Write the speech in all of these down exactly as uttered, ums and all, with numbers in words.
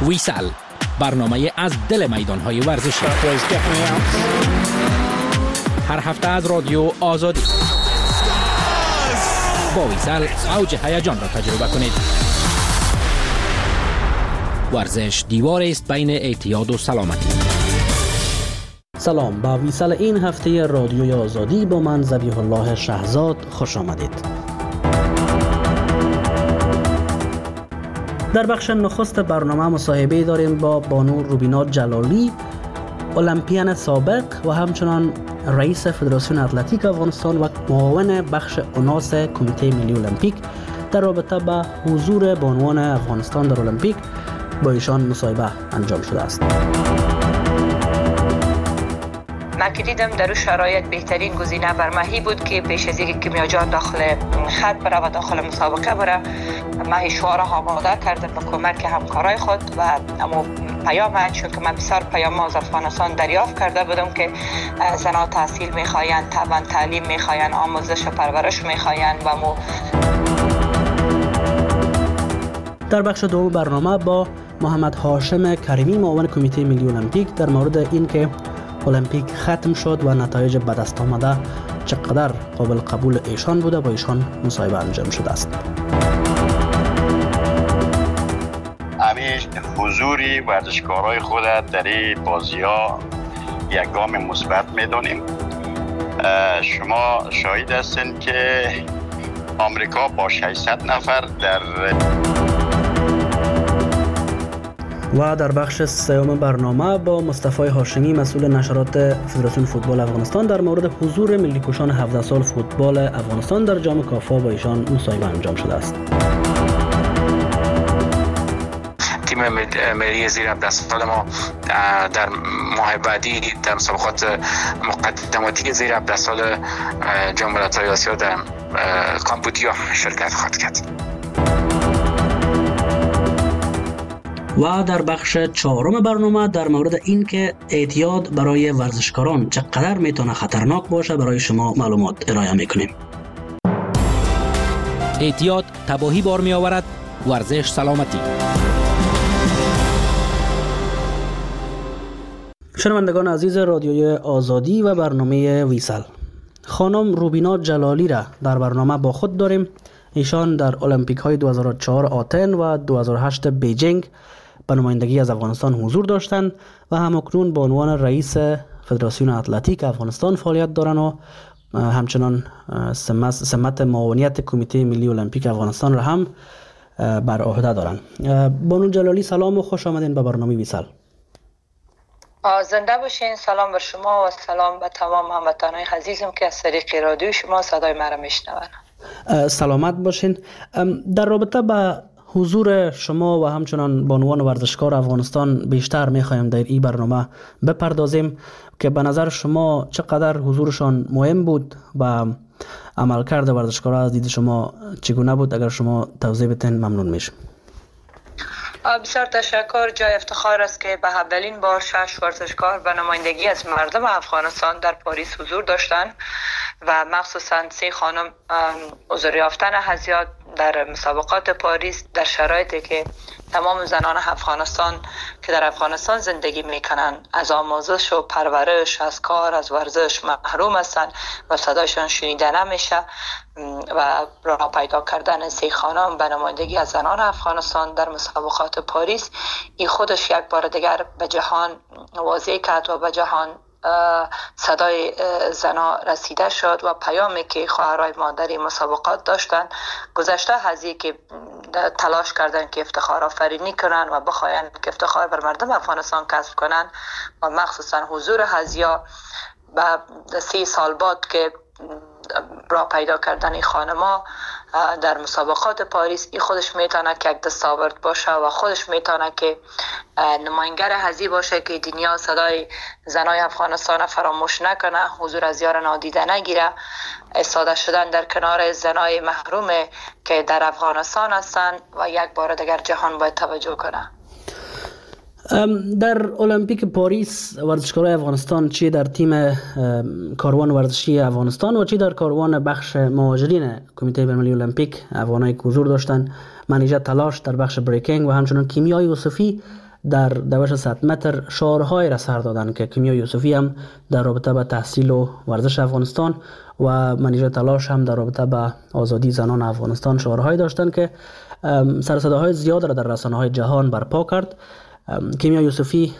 ویسال، برنامه از دل میدان‌های ورزشی. هر هفته از رادیو آزادی. با ویسال اوج هیجان را تجربه کنید. ورزش دیواری است بین اعتیاد و سلامتی. سلام، با ویسال این هفته رادیوی آزادی با من ذبیح الله شهزاد خوش آمدید. در بخش نخست برنامه مصاحبه داریم با بانو روبینا جلالی، المپیان سابق و همچنان رئیس فدراسیون اتلتیک افغانستان و معاون بخش اناث کمیته ملی المپیک در رابطه با حضور بانوان افغانستان در المپیک. با ایشان مصاحبه انجام شده است. من که دیدم در اون شرایط بهترین گزینه بر ماهی بود که پیش از اینکه کیمیا جان داخل خط بره و داخل مسابقه بره، ماهی شعارها آماده کرده با کمک همکارای خود و اما پیام، چون که من بسیار پیام از افغانستان دریافت کرده بودم که زنها تحصیل میخواین، طبعا تعلیم میخواین، آموزش و پرورش میخواین و مو در بخش دوم برنامه با محمد هاشم کریمی، معاون کمیته ملی المپیک، در مورد اینکه المپیک ختم شد و نتایج به دست آمده چقدر قابل قبول ایشان بوده با ایشان مصاحبه انجام شده است. همیشه حضوری ورزشکارای خود در این بازی‌ها یک گام مثبت می‌دانیم. شما شاهد هستین که آمریکا با ششصد نفر در و در بخش سوم برنامه با مصطفی هاشمی، مسئول نشرات فدراسیون فوتبال افغانستان، در مورد حضور ملی‌کشان هفده سال فوتبال افغانستان در جام کافا با ایشان مصاحبه انجام شده است. تیم ملی زیر هفده سال ما در ماه بعدی در مسابقات مقدماتی زیر هفده سال جام ملت‌های آسیا در کامبودیا شرکت خواهد کرد. و در بخش چهارم برنامه در مورد اینکه اعتیاد برای ورزشکاران چقدر میتونه خطرناک باشه برای شما معلومات ارائه میکنیم. اعتیاد تباهی بار می آورد، ورزش سلامتی. شنوندگان عزیز رادیوی آزادی و برنامه ویسال، خانم روبینا جلالی را در برنامه با خود داریم. ایشان در المپیک های دو هزار و چهار آتن و دو هزار و هشت بیجینگ به نمایندگی از افغانستان حضور داشتند و همکنون به عنوان رئیس فدراسیون اتلتیک افغانستان فعالیت دارند و همچنان سمت معاونیت کمیته ملی المپیک افغانستان را هم بر عهده دارند. بانو جلالی، سلام و خوش آمدین به برنامه ویسال. زنده باشین. سلام بر شما و سلام به تمام هموطنان عزیزم که از طریق رادیو شما صدای مرا میشنوند. سلامت باشین. در رابطه با حضور شما و همچنان بانوان ورزشکار افغانستان بیشتر میخوایم در این برنامه بپردازیم که به نظر شما چقدر حضورشان مهم بود و عملکرد ورزشکارها از دید شما چگونه بود؟ اگر شما توضیح بدین ممنون میشم. بسیار تشکر. جای افتخار است که به اولین بار شش ورزشکار به نمایندگی از مردم افغانستان در پاریس حضور داشتند و مخصوصا سه خانم حضور یافتن هزیات در مسابقات پاریس در شرایطی که تمام زنان افغانستان که در افغانستان زندگی میکنن از آموزش و پرورش، از کار، از ورزش محروم هستند و صدایشان شنیده نمیشه و راه پیدا کردن سه خانم به نمایندگی از زنان افغانستان در مسابقات پاریس این خودش یک بار دیگر به جهان واضح کرد و به جهان صدای زنا رسیده شد و پیامی که خواهرای ما در این مسابقات داشتن گذشته هزی که تلاش کردن که افتخار آفرینی کنن و بخواین که افتخار بر مردم افغانستان کسب کنن و مخصوصا حضور هزیا و سی سال بعد که راه پیدا کردن این خانما در مسابقات پاریس این خودش میتونه که یک دستاورد باشه و خودش میتونه که نماینگر هزی باشه که دنیا صدای زنای افغانستان فراموش نکنه، حضور از یار نادیده نگیره، استاده شدن در کنار زنای محروم که در افغانستان هستن و یک بار دیگر جهان باید توجه کنه. در المپیک پاریس ورزشکارای افغانستان چی در تیم کاروان ورزشی افغانستان و چی در کاروان بخش مهاجرین کمیته بین‌المللی المپیک افغانای حضور داشتن، منیژه تلاش در بخش بریکینگ و همچنان کیمیا یوسفی در دوش صد متر شعارهای را سر دادند که کیمیا یوسفی هم در رابطه با تحصیل و ورزش افغانستان و منیژه تلاش هم در رابطه با آزادی زنان افغانستان شعارهایی داشتند که سر صداهای زیاد را در رسانه‌های جهان برپا کرد. کیمیا یوسفی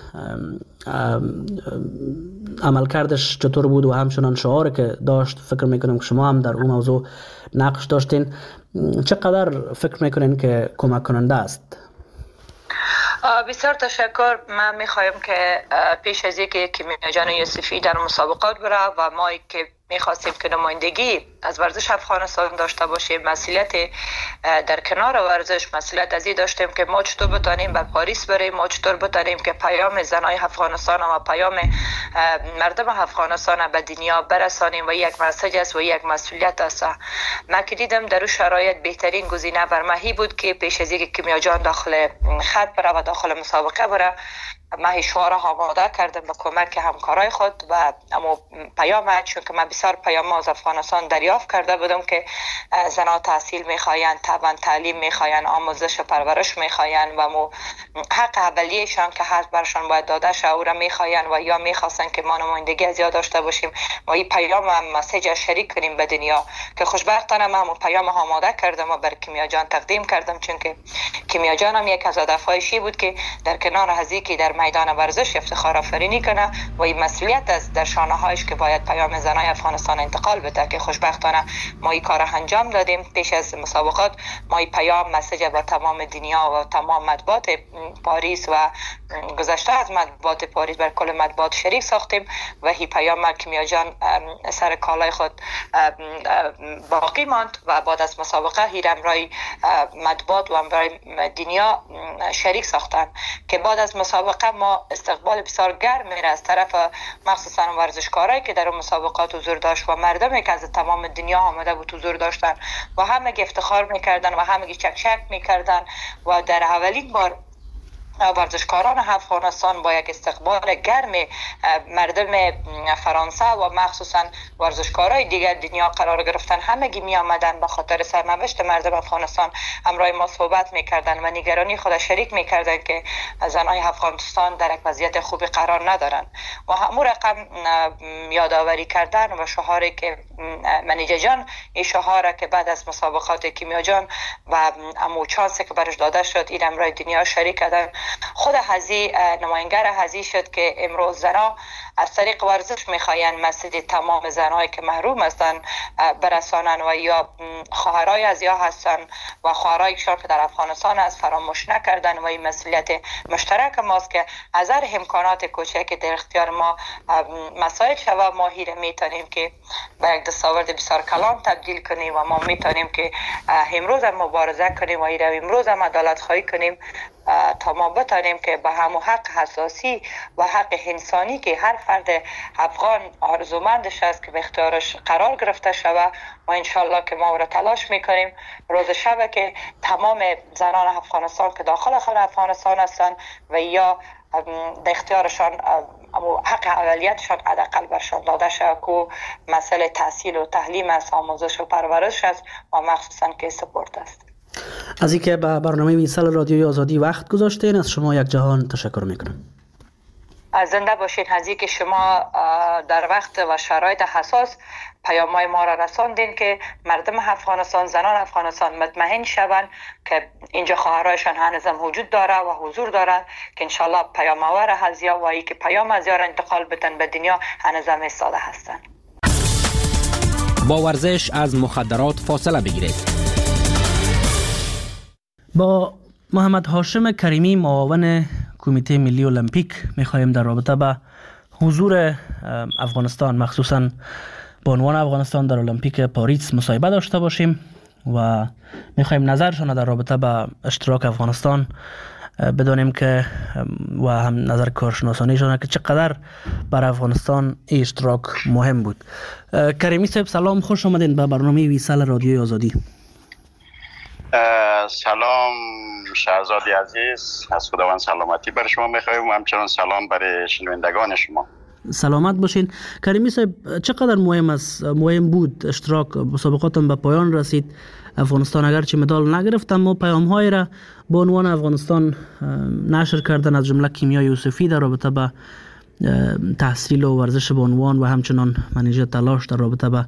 عملکردش چطور بود و همچنان شعاری که داشت؟ فکر میکنم که شما هم در اون موضوع نقش داشتین. چقدر فکر میکنین که کمک کننده است؟ بسیار تشکر. من میخوایم که پیش از اینکه کیمیا جان یوسفی در مسابقات بره و ما که میخواستیم که نمایندگی از ورزش افغانستان داشته باشیم، مسئولیت در کنار ورزش مسئولیت از این داشتیم که ما چطور بتانیم به پاریس بریم، ما چطور بتانیم که پیام زنای افغانستان و پیام مردم افغانستان به دنیا برسانیم و یک مسیج است و یک مسئولیت است. من که دیدم در اون شرایط بهترین گزینه بر من بود که پیش از اینکه کیمیا جان داخل خط بره و داخل مسابقه بره، من شعار آماده کردم به کمک همکارای خود و اما پیام، چون که من بسیار پیام از افغانستان دریافت کرده بودم که زنان تحصیل میخواین، طبعا تعلیم میخواین، آموزش و پرورش میخواین و مو حق اولیه‌شان که هست برشان باید داده شه او را میخواین و یا میخواستن که ما نمایندگی از یاد داشته باشیم و این پیام هم مسیج شریک کنیم به دنیا که خوشبختانه من همون پیام آماده کردم و بر کیمیا جان تقدیم کردم، چون که کیمیا جان هم یک از هدف‌هایش بود که در کنار هزی که در میدان ورزش افتخار آفرینی کنه و این مسئولیت از در شانه‌هایش که باید پیام زنای افغانستان انتقال بده که خوشبختانه ما این کار انجام دادیم. پیش از مسابقات ما این پیام مسیج با تمام دنیا و تمام مطبوعات پاریس و گذشته از مطبوعات پاریس بر کل مطبوعات شریک ساختیم و این پیام کیمیا جان سر کالای خود باقی ماند و بعد از مسابقه هیرم رای مطبوعات و امرای دنیا شریک ساختن که بعد از مسابقه ما استقبال بسیار گرم میره از طرف مخصوصا ورزشکارایی که در مسابقات حضور داشت و مردمی که از تمام دنیا آمده بود حضور داشتن و همه افتخار میکردن و همه چکچک میکردن و در اولین بار ورزشکاران افغانستان با یک استقبال گرم مردم فرانسه و مخصوصا ورزشکارای دیگر دنیا قرار گرفتن. همگی می آمدن به خاطر سرنوشت مردم افغانستان همراه ما صحبت میکردن و نگرانی خود شریک میکردن که زنای افغانستان در یک وضعیت خوبی قرار ندارن و همون رقم یادآوری کردن و شعاری که منیژه جان این شعار که بعد از مسابقات کیمیا جان و امو چانسی که برش داده شد این همراه دنیا شریک کردن. خود هزی نماینگر هزی شد که امروز زنها از طریق ورزش میخواین مسجد تمام زنهایی که محروم هستن برسانن و یا خواهرای از یا هستن و خواهرایشان که در افغانستان هست فراموش نکردن و این مسئولیت مشترک ماست که از هر امکانات کوچکی در اختیار ما مسائل شوه ما هیره میتونیم که به یک دستاورد بسیار کلان تبدیل کنیم و ما میتونیم که امروز هم مبارزه کنیم و هیره امروز هم عدالت خواهی کنیم تا ما بتانیم که به همون حق حساسی و حق انسانی که هر فرد افغان آرزومندش است که به اختیارش قرار گرفته شود و انشالله که ما را تلاش میکنیم روز شب که تمام زنان افغانستان که داخل خل افغانستان هستن و یا در اختیارشان حق اولیتشان حداقل برشان داده شود که مسئله تحصیل و تعلیم است، آموزش و پرورش است و مخصوصا که سپورت است. از اینکه به برنامه ویسال رادیوی آزادی وقت گذاشتین از شما یک جهان تشکر میکنم. زنده باشین. از اینکه شما در وقت و شرایط حساس پیام‌های ما را رساندین که مردم افغانستان، زنان افغانستان مطمئن شوند که اینجا خواهرایشان هنوز هم وجود داره و حضور داره که انشالله پیام آور هزیا و ای که پیام از یار انتقال بتن به دنیا هنوز هم ایستاده هستن. با ورزش از مخدرات فاصله بگیرید. با محمد هاشم کریمی معاون کمیته ملی المپیک میخواهیم در رابطه با حضور افغانستان مخصوصا بانوان افغانستان در المپیک پاریس مصاحبه داشته باشیم و میخواهیم نظرشان در رابطه با اشتراک افغانستان بدانیم که و هم نظر کارشناسانیشان که چقدر بر افغانستان اشتراک مهم بود. کریمی صاحب سلام، خوش آمدین به برنامه ویسال رادیوی آزادی. سلام شهرزادی عزیز، از خداوند سلامتی بر شما میخوایم و همچنان سلام برای شنوندگان شما. سلامت باشین. کریمی صاحب، چقدر مهم است مهم بود اشتراک مسابقاتم به پایان رسید؟ افغانستان اگرچه مدال نگرفت اما پیام های را با عنوان افغانستان نشر کردن، از جمله کیمیا یوسفی در رابطه با تحصیل و ورزش به عنوان و همچنان منیژه تلاش در رابطه با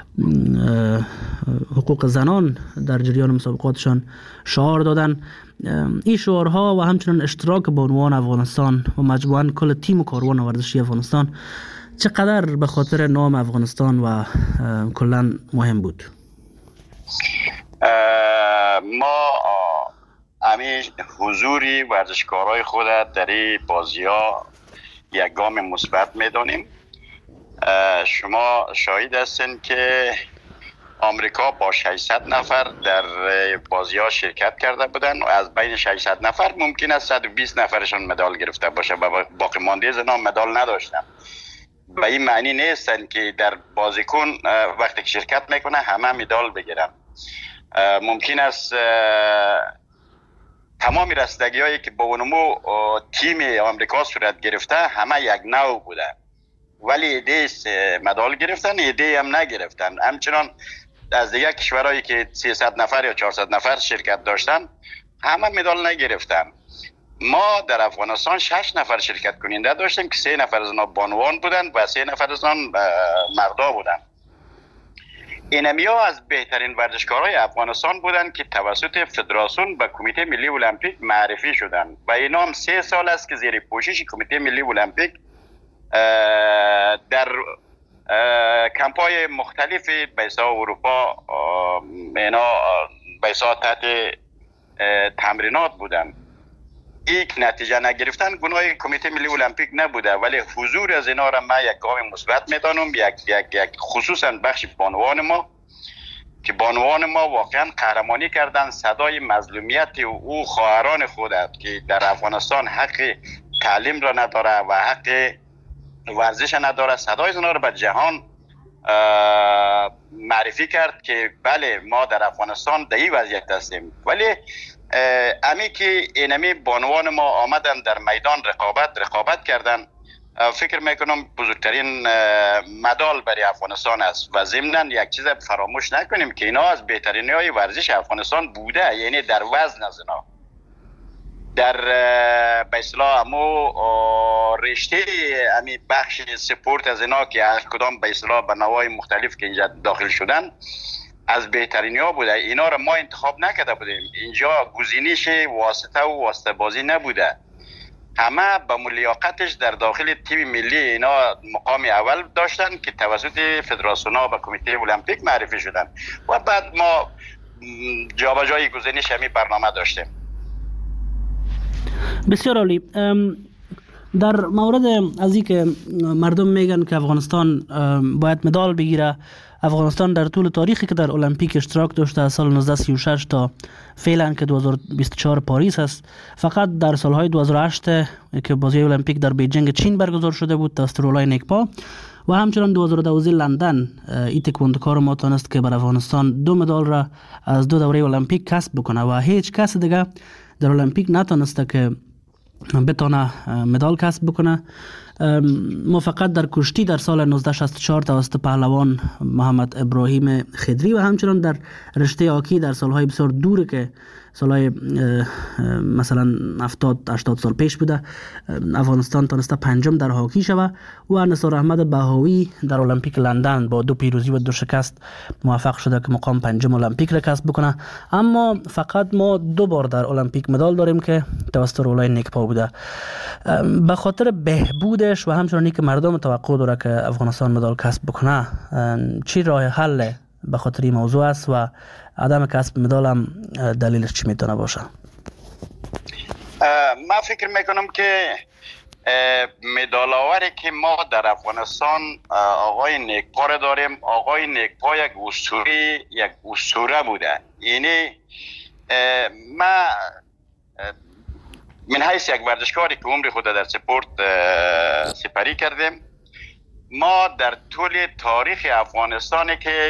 حقوق زنان در جریان مسابقاتشان شعار دادن. این شعارها و همچنان اشتراک به عنوان افغانستان و مجموعاً کل تیم و کاروان ورزشی افغانستان چقدر به خاطر نام افغانستان و کلاً مهم بود؟ ما همین حضوری ورزشکارای خود در این بازی ها یک گام مثبت میدانیم. شما شاهد هستین که آمریکا با ششصد نفر در بازی ها شرکت کرده بودن و از بین ششصد نفر ممکن است صد و بیست نفرشون مدال گرفته باشه و باقی مانده زنان مدال نداشتن. به این معنی نیستن که در بازیکن وقتی که شرکت میکنه همه مدال بگیرن. ممکن است تمام رسیدگی هایی که با اونمو تیم آمریکا صورت گرفته همه یک نوع بوده، ولی ایده مدال گرفتن، ایده هم نگرفتن. همچنان از دیگه کشورهایی که سیصد نفر یا چهارصد نفر شرکت داشتن همه مدال نگرفتن. ما در افغانستان شش نفر شرکت کننده داشتیم که سه نفر از آنها بانوان بودن و سه نفر از آن مردا بودن. اینمیا از بهترین ورزشکارای افغانستان بودن که توسط فدراسیون و کمیته ملی المپیک معرفی شدن و اینا هم سه سال است که زیر پوشش کمیته ملی المپیک در کمپای مختلفی بیسا اروپا اینا بیسا تحت تمرینات بودن. یک نتیجه نگرفتن گناه کمیته ملی المپیک نبوده، ولی حضور از اینا را من یک گام مثبت میدانم. یک یک یک خصوصا بخش بانوان ما که بانوان ما واقعا قهرمانی کردن، صدای مظلومیت او خواهران خودت که در افغانستان حق تعلیم را نداره و حق ورزش نداره، صدای اونا رو به جهان معرفی کرد که بله ما در افغانستان در این وضعیت هستیم. ولی امی که اینمی بانوان ما آمدن در میدان رقابت رقابت کردن، فکر میکنم بزرگترین مدال برای افغانستان است. و ضمناً یک چیز فراموش نکنیم که اینا از بهترین های ورزش افغانستان بوده، یعنی در وزن از اینا در به اصطلاح امو رشته امی بخش سپورت از اینا که هر کدام به اصطلاح به نوای مختلف که اینجا داخل شدن از بهترین ها بوده. اینا را ما انتخاب نکرده بودیم، اینجا گزینش واسطه و واسطه بازی نبوده، همه به ملیاقتش در داخل تیم ملی اینا مقام اول داشتن که توسط فدراسیون ها و کمیته المپیک معرفی شدن و بعد ما جابجایی گزینش همین برنامه داشتیم. بسیار عالی. در مورد از این که مردم میگن که افغانستان باید مدال بگیره، افغانستان در طول تاریخی که در المپیک اشتراک داشته از سال نوزده سی و شش تا فعلا که دو هزار و بیست و چهار پاریس است، فقط در سالهای دو هزار و هشت که بازی المپیک در بیجینگ چین برگزار شده بود توسط رولای نیکپا و همچنان دو هزار و دوازده لندن این تکواندوکار ما تونست که بر افغانستان دو مدال را از دو دوره المپیک کسب بکنه و هیچ کس دیگه در المپیک نتونسته که بتونه مدال کسب بکنه. ما فقط در کشتی در سال نوزده شصت و چهار توسط پهلوان محمد ابراهیم خدری و همچنان در رشته هاکی در سالهای بسیار دور که سالهای مثلا هفتاد هشتاد سال پیش بوده افغانستان تونسته پنجم در هاکی شوه و نثار احمد بهاوی در المپیک لندن با دو پیروزی و دو شکست موفق شده که مقام پنجم المپیک را کسب بکنه. اما فقط ما دو بار در المپیک مدال داریم که توسط رولای نیکپا بوده. به خاطر بهبودش و همچنانی که مردم توقع داره که افغانستان مدال کسب بکنه، چی راه حل به خاطر این موضوع است و عدم کسب مدال هم دلیلش چی میتونه باشه؟ من فکر میکنم که مدال آوری که ما در افغانستان آقای نیکپا داریم. آقای نیکپا یک اسطوره یک اسطوره بوده. یعنی ما من حیث یک ورزشکاری که عمر خود در سپورت سپری کردیم، ما در طول تاریخ افغانستان که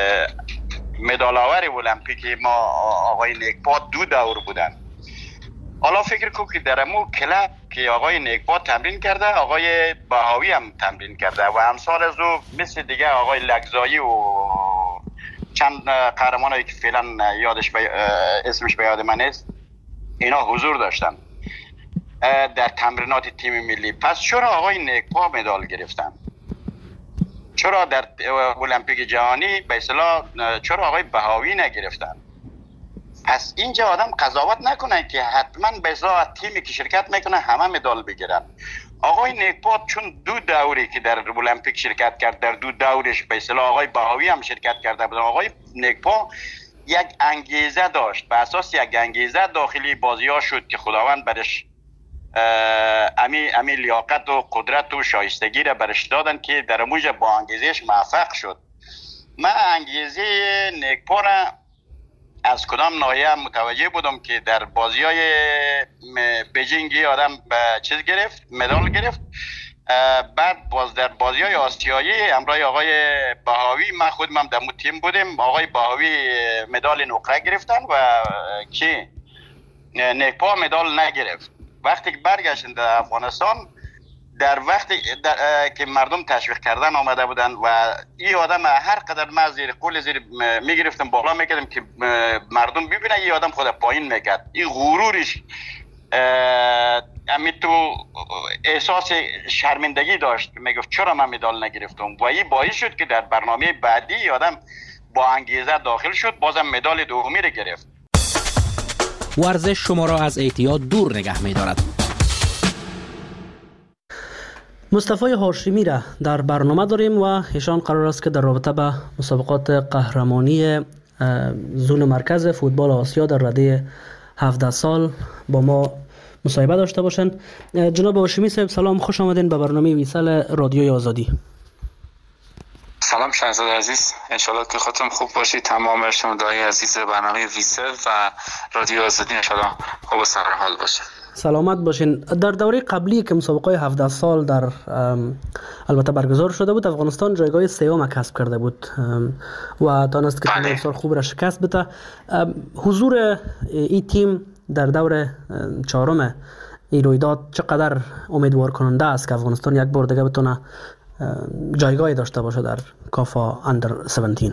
مدال آور المپیک ما آقای نیکپا دو دور بودن. حالا فکر کو که در امو کلب که آقای نیکپا تمرین کرده، آقای بهاوی هم تمرین کرده و امثال از او مثل دیگه آقای لگزایی و چند قهرمان هایی که فعلا یادش بی... اسمش به یاد من است، اینا حضور داشتن در تمرینات تیم ملی. پس چرا آقای نیکپا مدال گرفتن؟ چرا در المپیک جهانی به اصطلاح چرا آقای بهاوی نگرفتن؟ پس اینجا آدم قضاوت نکنه که حتما به اصطلاح تیمی که شرکت میکنه همه مدال بگیرن. آقای نیکپا چون دو دوری که در المپیک شرکت کرد، در دو دورش به اصطلاح آقای بهاوی هم شرکت کرده بود. آقای نیکپا یک انگیزه داشت، به اساس یک انگیزه داخلی بازی ها شد که خداوند برش امی امی لیاقت و قدرت و شایستگی را برش دادن که در موجب با انگیزش موفق شد. من انگیزه نیکپا را از کدام ناحیه متوجه بودم که در بازی های بیجینگی آدم به چیز گرفت، مدال گرفت. بعد باز در بازی های آسیایی همراه آقای بهاوی، من خودم هم در مو تیم بودیم، آقای بهاوی مدال نقره گرفتن و کی نیکپا مدال نگرفت. وقتی که برگشتن در افغانستان، در وقتی در که مردم تشویق کردن آمده بودن و این آدم هر قدر ما زیر قول زیر میگرفتم بالا میکردم که مردم ببینن این آدم خود پایین میکرد. این غرورش امی تو احساس شرمندگی داشت که میگفت چرا من مدال نگرفتم و این باعث شد که در برنامه بعدی آدم با انگیزه داخل شد، بازم مدال دومی رو گرفت. ورزش شما را از اعتیاد دور نگه می‌دارد. مصطفی هاشمی را در برنامه داریم و ایشان قرار است که در رابطه به مسابقات قهرمانی زون مرکز فوتبال آسیا در رده هفده سال با ما مصاحبه داشته باشند. جناب هاشمی صاحب سلام، خوش آمدین به برنامه ویسل رادیوی آزادی. سلام شهرزاد عزیز، انشالله که خودتون خوب باشید. تمام شنونده‌های عزیز برنامه ویسل و رادیو آزادی انشالله خوب و سرحال باشید. سلامت باشین. در دوره قبلی که مسابقه هفده سال در البته برگزار شده بود، افغانستان جایگاه سوم کسب کرده بود و دانست که تیم بسیار خوب را شکست بده. حضور این تیم در دور چهارم این رویداد چقدر امیدوار کننده است که افغانستان یک بار دیگه بتونه جایگاهی داشته باشه در کافا اندر هفده؟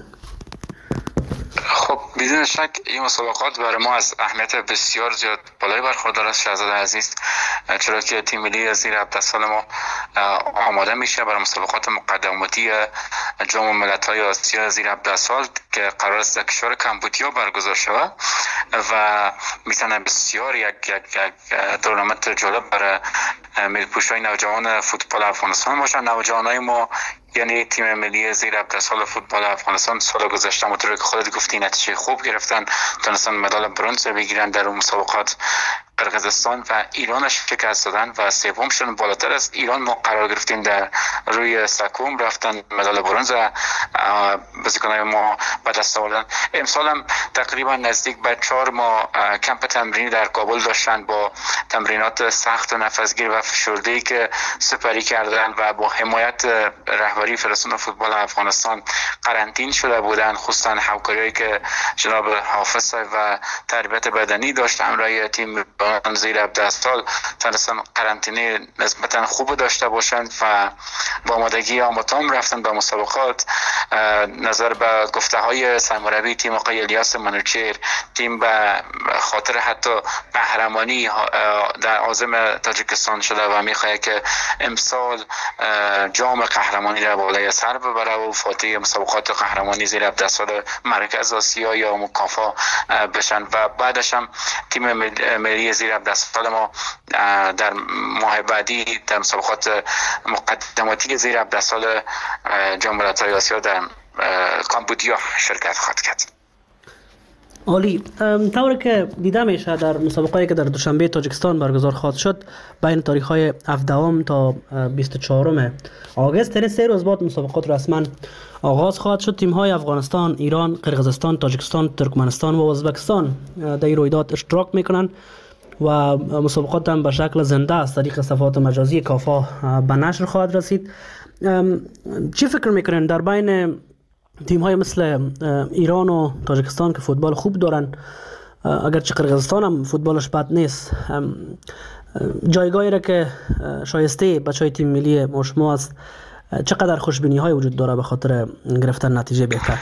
خب بدون شک این مسابقات برای ما از اهمیت بسیار زیاد بالای برخوردار است شهرزاد عزیز، چرا که تیم ملی زیر هفده سال ما آماده میشه برای مسابقات مقدماتی جام ملت‌های آسیا زیر هفده سال که قرار است در کشور کمبودیا برگزار شود و میتونه بسیار یک یک تورنمنت جالب برای ملی‌پوش‌های نوجوان فوتبال افغانستان باشه. نوجوانای ما یعنی تیم ملی زیر هفده سال فوتبال افغانستان سال گذشته مطور که خودت گفتی نتیجه خوب گرفتن، تونستن مدال برنز بگیرن در اون مسابقات. قرقیزستان و ایران شکست دادن و سومشون بالاتر از ایران ما قرار گرفتیم در روی سکوم، رفتن مدال برنز بازیکنان ما به دست آوردن. امسال هم تقریبا نزدیک به چهار ماه کمپ تمرینی در کابل داشتن با تمرینات سخت و نفسگیر و فشرده‌ای که سپری کردن و با حمایت رهبری فدراسیون فوتبال افغانستان قرنطین شده بودن، خصوصا همکاریایی که جناب حافظ و تربیت بدنی داشت همراه تیم زیر هفده سال تونستن قرنطینه نسبتا خوب داشته باشند و با آمادگی آماتام رفتن به مسابقات. نظر به گفته های سرمربی تیم آقای الیاس منوچهر، تیم به خاطر حتی قهرمانی در عازم تاجیکستان شده و میخواهد که امسال جام قهرمانی را بالای سر ببره و فاتح مسابقات قهرمانی زیر هفده سال مرکز آسیا یا مکافا بشن و بعدش هم تیم ملی زیر هفده سال ما در ماه بعدی در مسابقات مقدماتی زیر هفده سال جام ملت‌های آسیا در کامبودیا شرکت خواهد کرد. عالی. طوری که دیده میشه در مسابقه‌ای که در دوشنبه تاجیکستان برگزار خواهد شد بین تاریخ‌های هفدهم تا بیست و چهارم آگوست، یعنی سه روز بعد مسابقات رسما آغاز خواهد شد. تیم‌های افغانستان، ایران، قرقیزستان، تاجیکستان، ترکمنستان و ازبکستان در این رویداد اشتراک میکنن و مسابقات هم به شکل زنده از طریق صفحات مجازی کافا به نشر خواهد رسید. چی فکر میکنین در بین تیم های مثل ایران و تاجیکستان که فوتبال خوب دارن اگرچه قرقیزستان هم فوتبالش بد نیست، جایگاهی را که شایسته بچهای تیم ملی ما شما است، چقدر خوشبینی های وجود داره به خاطر گرفتن نتیجه بهتر؟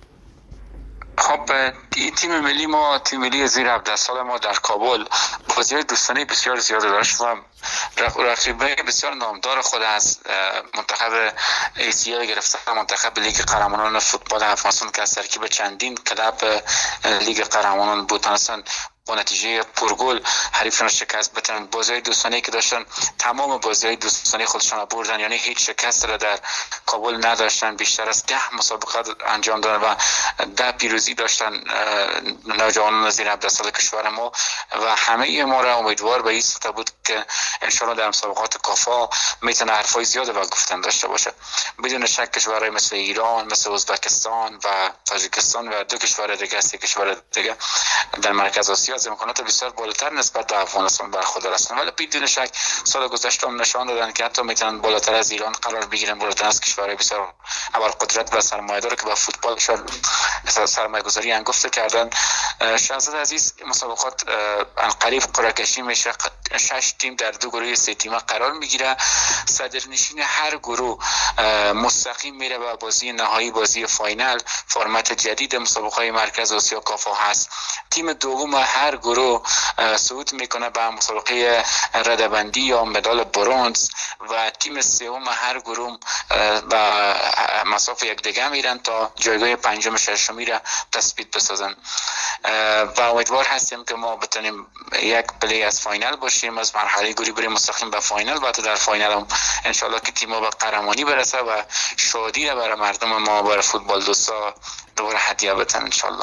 خب تیم ملی ما، تیم ملی زیر هفده سال ما در کابل بازی‌های دوستانه بسیار زیاد داشت و رقیبای بسیار نامدار خود از منتخب ایسیا گرفته منتخب لیگ قهرمانان فوتبال افغانستان که از ترکیب چندین کلب لیگ قهرمانان بود تونستن با نتیجه پرگل حریفشون شکست بدن. بازی‌های دوستانه که داشتن تمام بازی‌های دوستانه خودشون بردن، یعنی هیچ شکست را در کابل نداشتن. بیشتر از ده مسابقات انجام دادن و ده پیروزی داشتن نوجوانان زیر هفده سال کشور ما و همه ما را امیدوار به این سطح بود که انشالله در مسابقات کافا میتونه حرفای زیاده و گفتن داشته باشه. بدون شک کشورهای مثل ایران، مثل ازبکستان و تاجیکستان و دو کشور دیگه، سه کشور دیگه در مرکز آسیا از امکانات بسیار بالاتر نسبت به افغانستان برخوردار هستند، ولی بدون شک سال گذشته هم نشان دادن که حتی میتونن بالاتر از ایران قرار بگیرن، بالاتر از کشورهای بسیار ابرقدرت و سرمایه‌دار که با فوتبالشون سرمایه‌گذاری انگفته کردن. شاهزاده عزیز مسابقات قریب قرعه کشی میشه، شش تیم در دو گروه سه تیمه قرار میگیره. صدرنشین هر گروه مستقیم میره به بازی نهایی، بازی فاینال. فرمت جدید مسابقات مرکز آسیا کافا هست. تیم دوم هر گروه صعود میکنه به مسابقه ردبندی یا مدال برنز و تیم سوم هر گروه به مسافت یکدیگه میرن تا جایگاه پنجم ششمی را تثبیت بسازن و امیدوار هستیم که ما بتونیم یک پلی از فاینال باشیم، از مرحله گروهی بریم مستقیم به فاینال. بعد در فاینال هم انشالله که تیم به قهرمانی برسه و شادی را برای مردم ما، برای فوتبال دوستا دوباره هدیه بدن انشالله.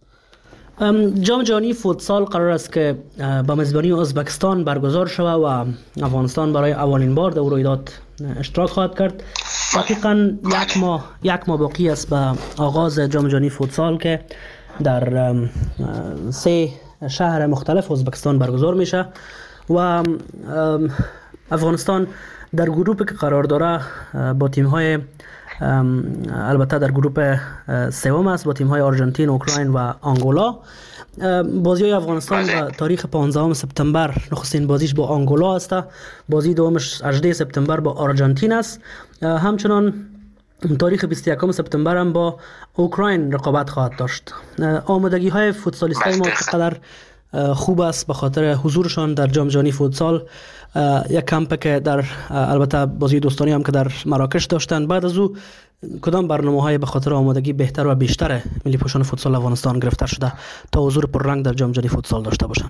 جام جهانی فوتسال قرار است که با میزبانی ازبکستان برگزار شود و افغانستان برای اولین بار در رویداد اشتراک خواهد کرد. دقیقاً یک ماه یک ماه باقی است به آغاز جام جهانی فوتسال که در سه شهر مختلف ازبکستان برگزار میشه و افغانستان در گروهی که قرار داره با تیم‌های البته در گروه سوم است با تیم‌های آرژانتین، اوکراین و آنگولا. بازی های افغانستان به تاریخ پانزدهم سپتامبر نخستین بازیش با آنگولا است، بازی دومش هجدهم سپتامبر با آرژانتین است. همچنان تاریخ بیست و یکم سپتامبر هم با اوکراین رقابت خواهد داشت. آمادگی های فوتسالیستای ما چقدر خوب است به خاطر حضورشان در جام جهانی فوتسال. یک کمپ که در البته بازی دوستانه هم که در مراکش داشتن. بعد از او کدام برنامه‌های به خاطر آمادگی بهتر و بیشتر ملی پوشان فوتسال افغانستان گرفته شده تا حضور پررنگ در جام جهانی فوتسال داشته باشند؟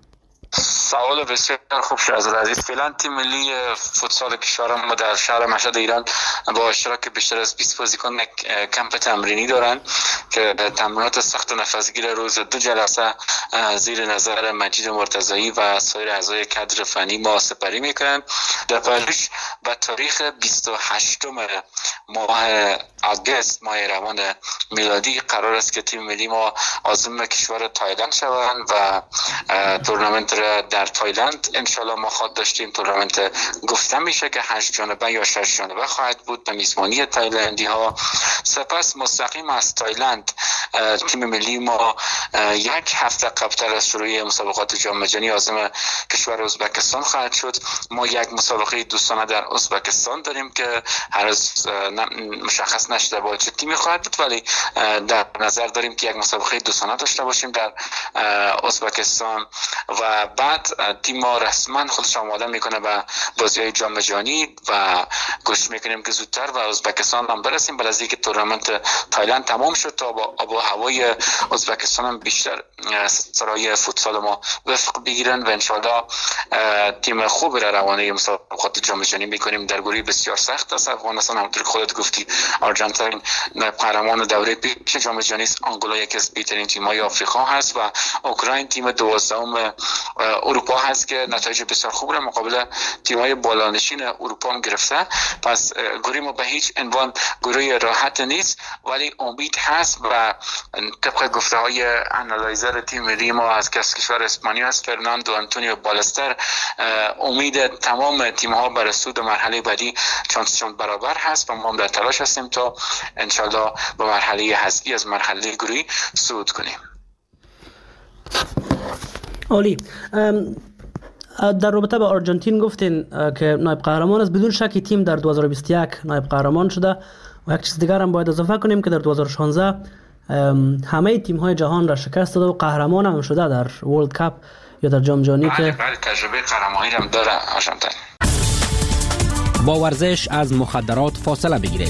سوال بسیار خوب شاهزاده عزیز. فعلا تیم ملی فوتسال کشور ما در شهر مشهد ایران با اشتراک بیشتر از بیست بازیکن کمپ تمرینی دارند که تمرینات سخت و نفسگیر روز دو جلسه زیر نظر مجید مرتضایی و سایر اعضای کادر فنی ما سپری میکنند. در پاریس به تاریخ بیست و هشتم ماه آگوست ماه روان میلادی قرار است که تیم ملی ما عازم کشور تایلند شوند و تورنمنت را در تایلند انشالله ما خواهد داشتیم. تورنمنت گفته میشه که هشت جانبه یا شش جانبه خواهد بود به میزبانی تایلندی ها. سپس مستقیم از تایلند تیم ملی ما یک هفته قبلتر از شروع مسابقات جام جهانی عازم کشور ازبکستان خواهد شد. ما یک مسابقه دوستانه در ازبکستان داریم که هنوز مشخص نشده با چه تیمی خواهد بود، ولی در نظر داریم که یک مسابقه دوستانه داشته باشیم در ازبکستان و بعد تیم ما رسما خودش آماده میکنه به بازی‌های جام جهانی و کوشش میکنیم که زودتر و ازبکستان هم برسیم. بعد از اینکه تورنمنت تایلند تمام شد تا با آب و هوای ازبکستان هم بیشتر سرای فوتسال ما وفق بگیرن و انشالله تیم خوب را روانه مسابقات جام جهانی میکنیم. در گروه بسیار سخت است افغانستان، همونطور که خودت گفتی آرژانتین قهرمان دوره پیش جام جهانی است، آنگولا یکی از بهترین تیم‌های آفریقا هست و اوکراین تیم دوازدهم اروپا هست که نتایج بسیار خوب را مقابل تیم‌های بالانشین اروپا هم گرفته. پس گروه ما به هیچ عنوان گروه راحت نیست، ولی امید هست و طبق گفته‌های انالایزر تیم ملی ما از کشور اسپانیا است فرناندو آنتونیو بالستر، امید تمام تیم‌ها برای صعود مرحله بعدی چانسشون برابر هست و ما هم در تلاش هستیم تا انشالله به مرحله حذفی از مرحله گروهی صعود کنیم. عالی. در رابطه با آرژانتین گفتین که نایب قهرمان است. بدون شک تیم در دو هزار و بیست و یک نایب قهرمان شده و یک چیز دیگر هم باید اضافه کنیم که در دو هزار و شانزده همه تیم های جهان را شکست داده و قهرمان هم شده در ورلد کاپ یا در جام جهانی که بله تجربه قهرمانی هم داره آرژانتین. با ورزش از مخدرات فاصله بگیرید.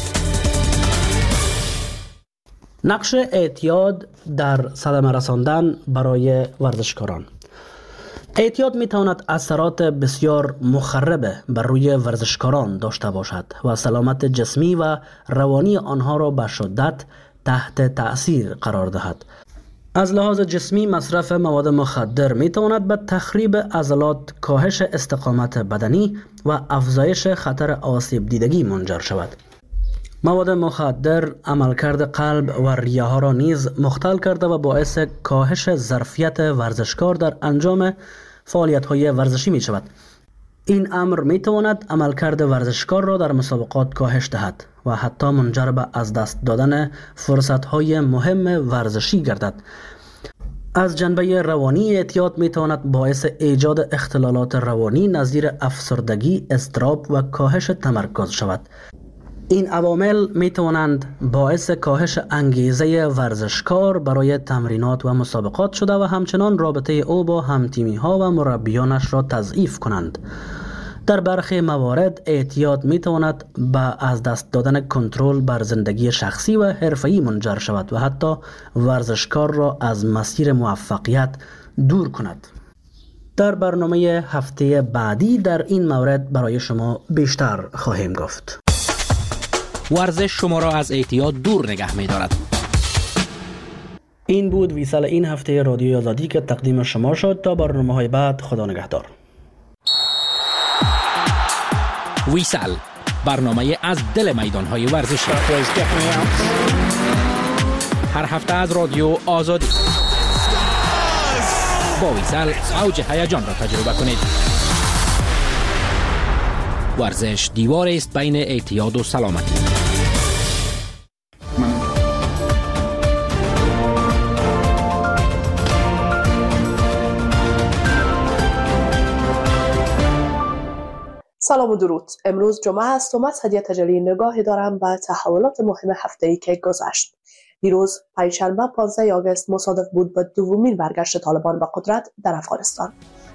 نقش اعتیاد در صدمه رساندن برای ورزشکاران. اعتیاد می تواند اثرات بسیار مخرب بر روی ورزشکاران داشته باشد و سلامت جسمی و روانی آنها را به شدت تحت تأثیر قرار دهد. از لحاظ جسمی مصرف مواد مخدر می تواند به تخریب عضلات، کاهش استقامت بدنی و افزایش خطر آسیب دیدگی منجر شود. مواد مخدر عملکرد قلب و ریه ها را نیز مختل کرده و باعث کاهش ظرفیت ورزشکار در انجام فعالیت های ورزشی می شود. این امر می تواند عملکرد ورزشکار را در مسابقات کاهش دهد و حتی منجر به از دست دادن فرصت های مهم ورزشی گردد. از جنبه روانی اعتیاد می تواند باعث ایجاد اختلالات روانی نظیر افسردگی، اضطراب و کاهش تمرکز شود. این عوامل می توانند باعث کاهش انگیزه ورزشکار برای تمرینات و مسابقات شده و همچنان رابطه او با همتیمی ها و مربیانش را تضعیف کنند. در برخی موارد اعتیاد می تواند به از دست دادن کنترل بر زندگی شخصی و حرفه‌ای منجر شود و حتی ورزشکار را از مسیر موفقیت دور کند. در برنامه هفته بعدی در این مورد برای شما بیشتر خواهیم گفت. ورزش شما را از اعتیاد دور نگه می دارد. این بود ویسال این هفته رادیوی آزادی که تقدیم شما شد. تا برنامه های بعد، خدا نگهدار. ویسال، برنامه از دل میدان های ورزشی. هر هفته از رادیو آزادی. با ویسال اوج هیجان را تجربه کنید. ورزش دیوار است بین اعتیاد و سلامتی. سلام و درود. امروز جمعه است و مذهدی تجلی نگاهی دارم به تحولات مهم هفته‌ای که گذشت. دیروز پنجشنبه پانزده آگوست مصادف بود با دومین برگشت طالبان به قدرت در افغانستان.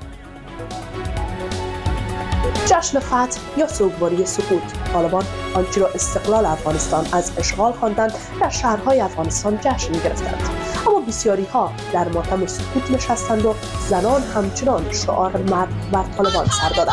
جشن فتح یا سوگواری سقوط. طالبان آنچه را استقلال افغانستان از اشغال خواندند در شهرهای افغانستان جشن گرفتند، اما بسیاری ها در ماتم سقوط نشستند و زنان همچنان شعار مرد بر طالبان سر دادند.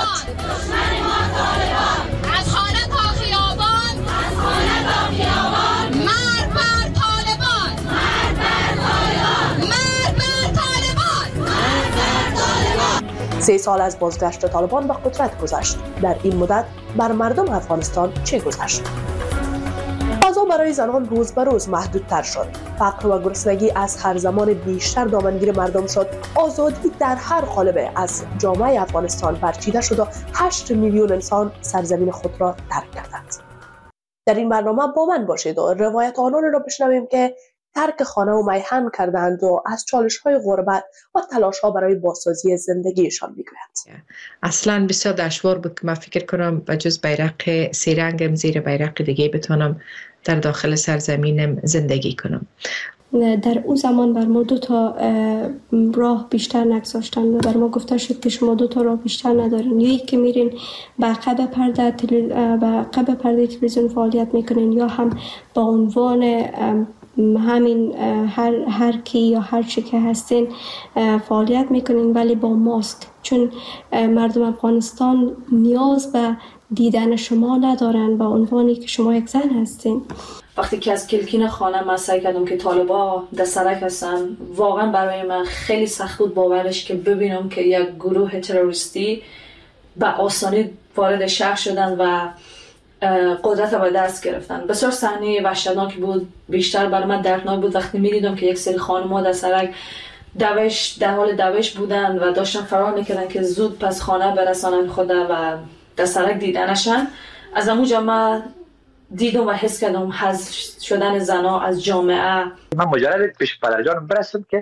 از خانه تا خیابان، از خانه تا خیابان، مرد بر طالبان، مرد بر طالبان، مرد بر طالبان، مرد بر طالبان. سه سال از بازگشت طالبان به قدرت گذشت. در این مدت بر مردم افغانستان چه گذشت؟ غذا برای زنان روز به روز محدودتر شد. فقر و گرسنگی از هر زمان بیشتر دامنگیر مردم شد. آزادی در هر قالب از جامعه افغانستان برچیده شد و هشت میلیون انسان سرزمین خود را ترک کردند. در این برنامه با من باشید و روایت آنان را بشنویم که ترک خانه و میهن کردند و از چالش‌های غربت و تلاش‌ها برای بازسازی زندگیشان میگویند. اصلاً بسیار دشوار بود که من فکر کنم به جز بیرق سه رنگم زیر بیرق دیگه بتونم در داخل سرزمینم زندگی کنم. در اون زمان بر ما دو تا راه بیشتر نگذاشتن و بر ما گفته شد که شما دو تا راه بیشتر ندارین، یا یک که میرین به عقب پرده تل... به عقب پرده تلویزیون فعالیت میکنین، یا هم با عنوان همین هر هر کی یا هر چی که هستین فعالیت میکنین ولی با ماسک، چون مردم افغانستان نیاز به دیدن شما ندارن به عنوانی که شما یک زن هستین. وقتی که از کلکین خانه من سعی کردم که طالبا دسترک هستن، واقعا برای من خیلی سخت بود باورش که ببینم که یک گروه تروریستی به آسانی وارد شهر شدن و قدرت را به دست گرفتن. بسیار صحنه وحشتناکی بود. بیشتر برای من دردناک بود وقتی می‌دیدم که یک سری خانم‌ها در سرک دوش در حال دوش بودن و داشتن فرار می‌کردن که زود پس خانه برسانن خود و در سرک دیدنشان. از اونجا من دیدم و حس کردم حذف شدن زنا از جامعه. من مجرد پیش پدر جانم برسم که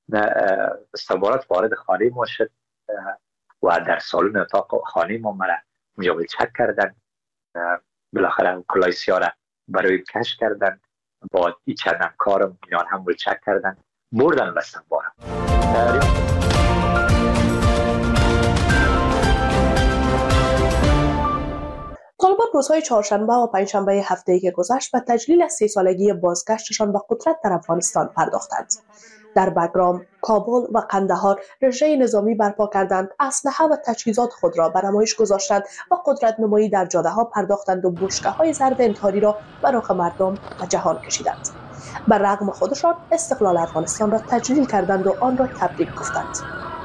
استخبارات وارد خانه ما شد و در سالن اتاق خانه ما مرا اونجا چک کردن. بالاخره کلاه سیاه را برای کش کردن. با این چند همکارم اینا هم چک کردن، بردن بستن بارم. طالبان روزهای چهارشنبه و پنجشنبه هفته‌ای که گذشت به تجلیل از سی سالگی بازگشتشان به قدرت در افغانستان پرداختند. در بگرام، کابل و قندهار رژه نظامی برپا کردند، اسلحه و تجهیزات خود را به نمایش گذاشتند و قدرت نمایی در جاده ها پرداختند و بشکه‌های زرد انتحاری را به رخ مردم و جهان کشیدند. بر رغم خودشان استقلال افغانستان را تجلیل کردند و آن را تبریک گفتند.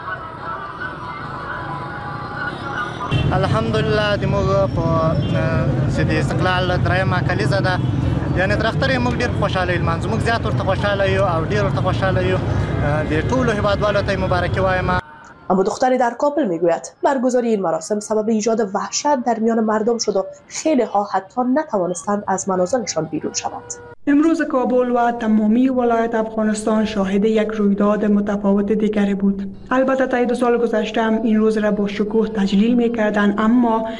الحمدلله د موږ په د استقلال درېیمه کلیزه ده، یعنی در اختر موږ ډېر خوشاله یو، موږ زیات ورته خوشاله یو او ډېر ورته خوشاله یو. د ټولو هیوادوالو ته مبارکي وایم. اما دختری در کابل میگوید برگزاری این مراسم سبب ایجاد وحشت در میان مردم شد و خیلی ها حتی نتوانستند از منازلشان بیرون شوند. امروز کابل و تمامی ولایت افغانستان شاهد یک رویداد متفاوت دیگری بود. البته تا دو سال گذشته هم این روز را با شکوه تجلیل میکردند، اما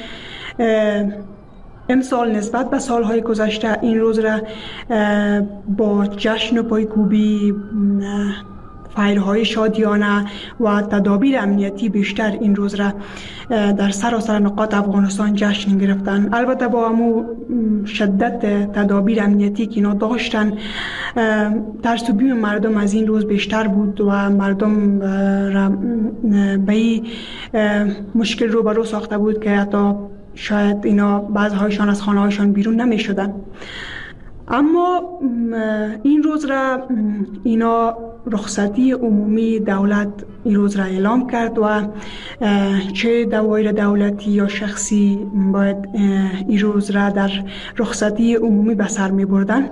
امسال نسبت به سالهای گذشته این روز را با جشن و پایکوبی، فایرهای شادیانه و تدابیر امنیتی بیشتر این روز را در سراسر نقاط افغانستان جشن گرفتن. البته با امو شدت تدابیر امنیتی که اینا داشتن، ترس و بیم مردم از این روز بیشتر بود و مردم را به این مشکل روبرو ساخته بود که حتی شاید اینا بعضهایشان از خانه هایشان بیرون نمی شدن. اما این روز را اینا رخصتی عمومی دولت این روز را اعلام کرد و چه دوایر دولتی یا شخصی باید این روز را در رخصتی عمومی به سر می بردن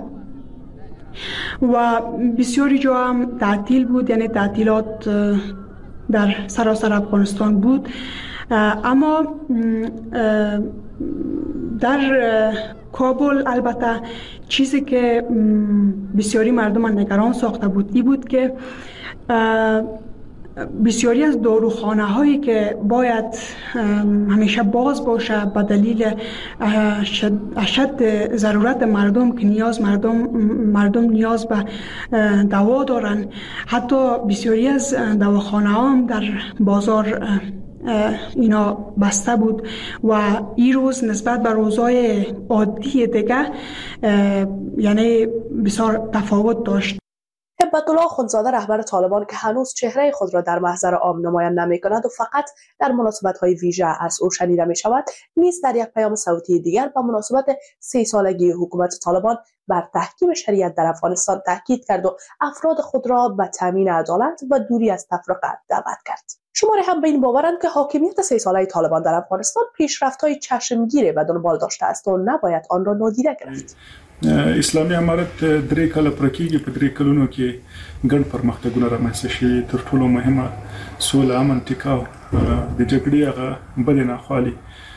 و بسیاری جا هم تعطیل بود، یعنی تعطیلات در سراسر افغانستان بود. اما در کابل البته چیزی که بسیاری مردم نگران ساخته بود این بود که بسیاری از داروخانه هایی که باید همیشه باز باشه به دلیل اشد ضرورت مردم که نیاز مردم مردم نیاز به دوا دارن، حتی بسیاری از دواخانه ها هم در بازار اینا بسته بود و این روز نسبت به روزهای عادی دیگه یعنی بسیار تفاوت داشت. هبت الله خونزاده رهبر طالبان که هنوز چهره خود را در محضر عام نمایان نمی کند و فقط در مناسبت‌های ویژه از او شنیده می شود، نیز در یک پیام صوتی دیگر با مناسبت سی سالگی حکومت طالبان بر تحکیم شریعت در افغانستان تاکید کرد و افراد خود را به تامین عدالت و دوری از تفرقه دعوت کرد. شماری هم به این باورند که حاکمیت سی ساله طالبان در افغانستان پیشرفت‌های چشمگیر به دنبال داشته است و نباید آن را نادیده گرفت. اسلامي امارت درې کاله پر کېږي، په درې کلونو کې ګڼ پرمختګونه رامنځته شوي. تر ټولو مهمه سوله، امن، ټیکاو، د جګړې هغه بدې ناخوالې،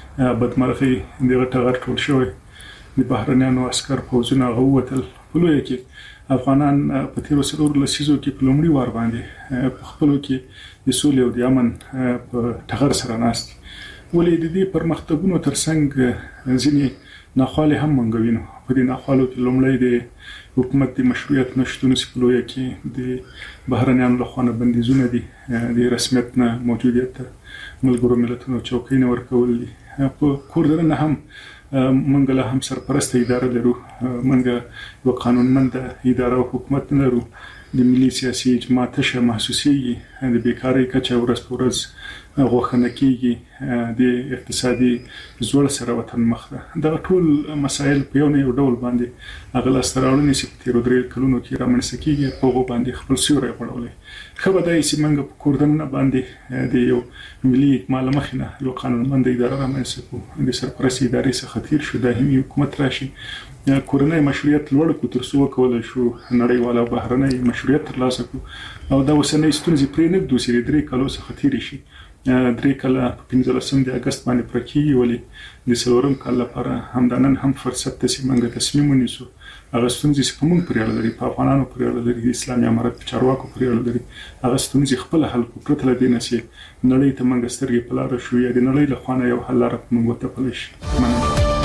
بدمرغۍ دغه ټغر ټول شوی. د بهرنیانو عسکر پوځونه هغه ووتل. په لویه کې افغانان په تېرو څلورو لسیزو کې په لومړي وار باندې په خپلو کې د سولې او د امن په ټغر سره ناست دي. ولې د دې پرمختګونو ترڅنګ ځینې ناخوالې هم منګوي. نو په دې ناخوالو کې لومړی د حکومت د مشروعیت نشتون چې په لویه کې د بهرنیانو لخوا نه بندیزونه دي، د رسمیت نه موجودیت ته ملګرو ملتونو چوکۍ نه ورکول دي. په کور دننه هم موږ له هم سرپرسته اداره لرو، موږ یوه قانونمنده اداره او حکومت نه لرو. د ملي سیاسي اجماع تشه محسوسېږي، د بیکارۍ کچه ورځ په ورځ غوښنه کېږي، د اقتصادي زوړ سره وطن مخ ده. دغه ټول مسایل په یو نه یو ډول باندې هغه لاسته راوړنې چې په تېرو درې کلونو کې رامنځته کېږي په هغو باندې خپل سیوری غوړولی. ښه به دا وي چې موږ په کور دننه باندې د یو ملي اجماع له مخې نه یوه قانونمنده اداره رامنځته کړو، د سرپرست ادارې څخه تېر شو، دایمي حکومت راشي، کورنۍ مشروعیت لوړ کړو تر څو وکولی شو نړیوال او بهرنی مشروعیت ترلاسه کړو. او دا اوسنۍ ستونزې پرې نه ږدو چې د درې کالو څخه تېرې شي. درې کاله په پنځلسم د اګست باندې پوره کېږي، ولې د څلورم کال لپاره همدا نن هم فرصت ده چې موږ تصمیم ونیسو هغه ستونزې چې په موږ پورې اړه لري، په افغانانو پورې اړه لري، د اسلامي امارت په چارواکو پورې اړه لري، هغه ستونزې خپله حل کړو پرته له دې نه چې نړۍ ته موږ سترګې په لاره شو یا د نړۍ له خوا نه یو حل لاره موږ وتپلی شي. مننه.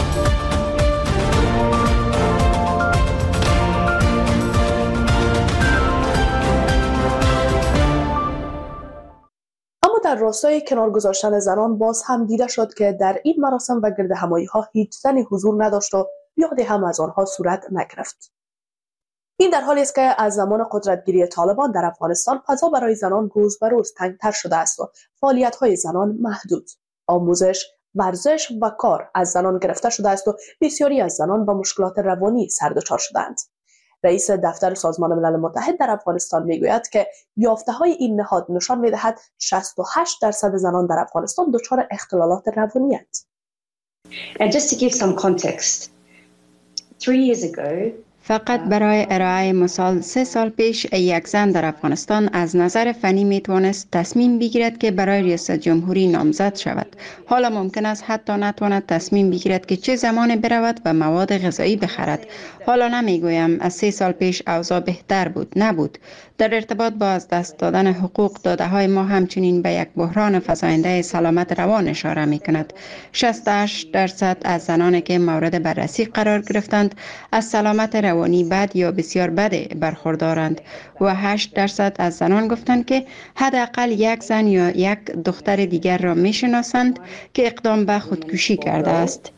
در راستای کنار گذاشتن زنان باز هم دیده شد که در این مراسم و گرد همایی ها هیچ زنی حضور نداشت و یاد هم از آنها صورت نگرفت. این در حالی است که از زمان قدرتگیری طالبان در افغانستان فضا برای زنان روز به روز تنگتر شده است و فعالیت های زنان محدود، آموزش، ورزش و کار از زنان گرفته شده است و بسیاری از زنان با مشکلات روانی سر دچار شدند. رئیس دفتر سازمان ملل متحد در افغانستان میگوید که یافته‌های این نهاد نشان می‌دهد شصت و هشت درصد زنان در افغانستان دچار اختلالات روانی اند. And just to give some context, three years ago فقط برای ارائه مثال، سه سال پیش یک زن در افغانستان از نظر فنی می توانست تصمیم بگیرد که برای ریاست جمهوری نامزد شود. حالا ممکن است حتی نتواند تصمیم بگیرد که چه زمان برود و مواد غذایی بخرد. حالا نمیگویم از سه سال پیش اوضاع بهتر بود، نبود. در ارتباط با از دست دادن حقوق داده های ما همچنین به یک بحران فزاینده سلامت روان اشاره می کند. شصت و هشت درصد از زنانی که مورد بررسی قرار گرفتند از سلامت روانی بد یا بسیار بد برخوردارند و هشت درصد از زنان گفتند که حداقل یک زن یا یک دختر دیگر را می شناسند که اقدام به خودکشی کرده است.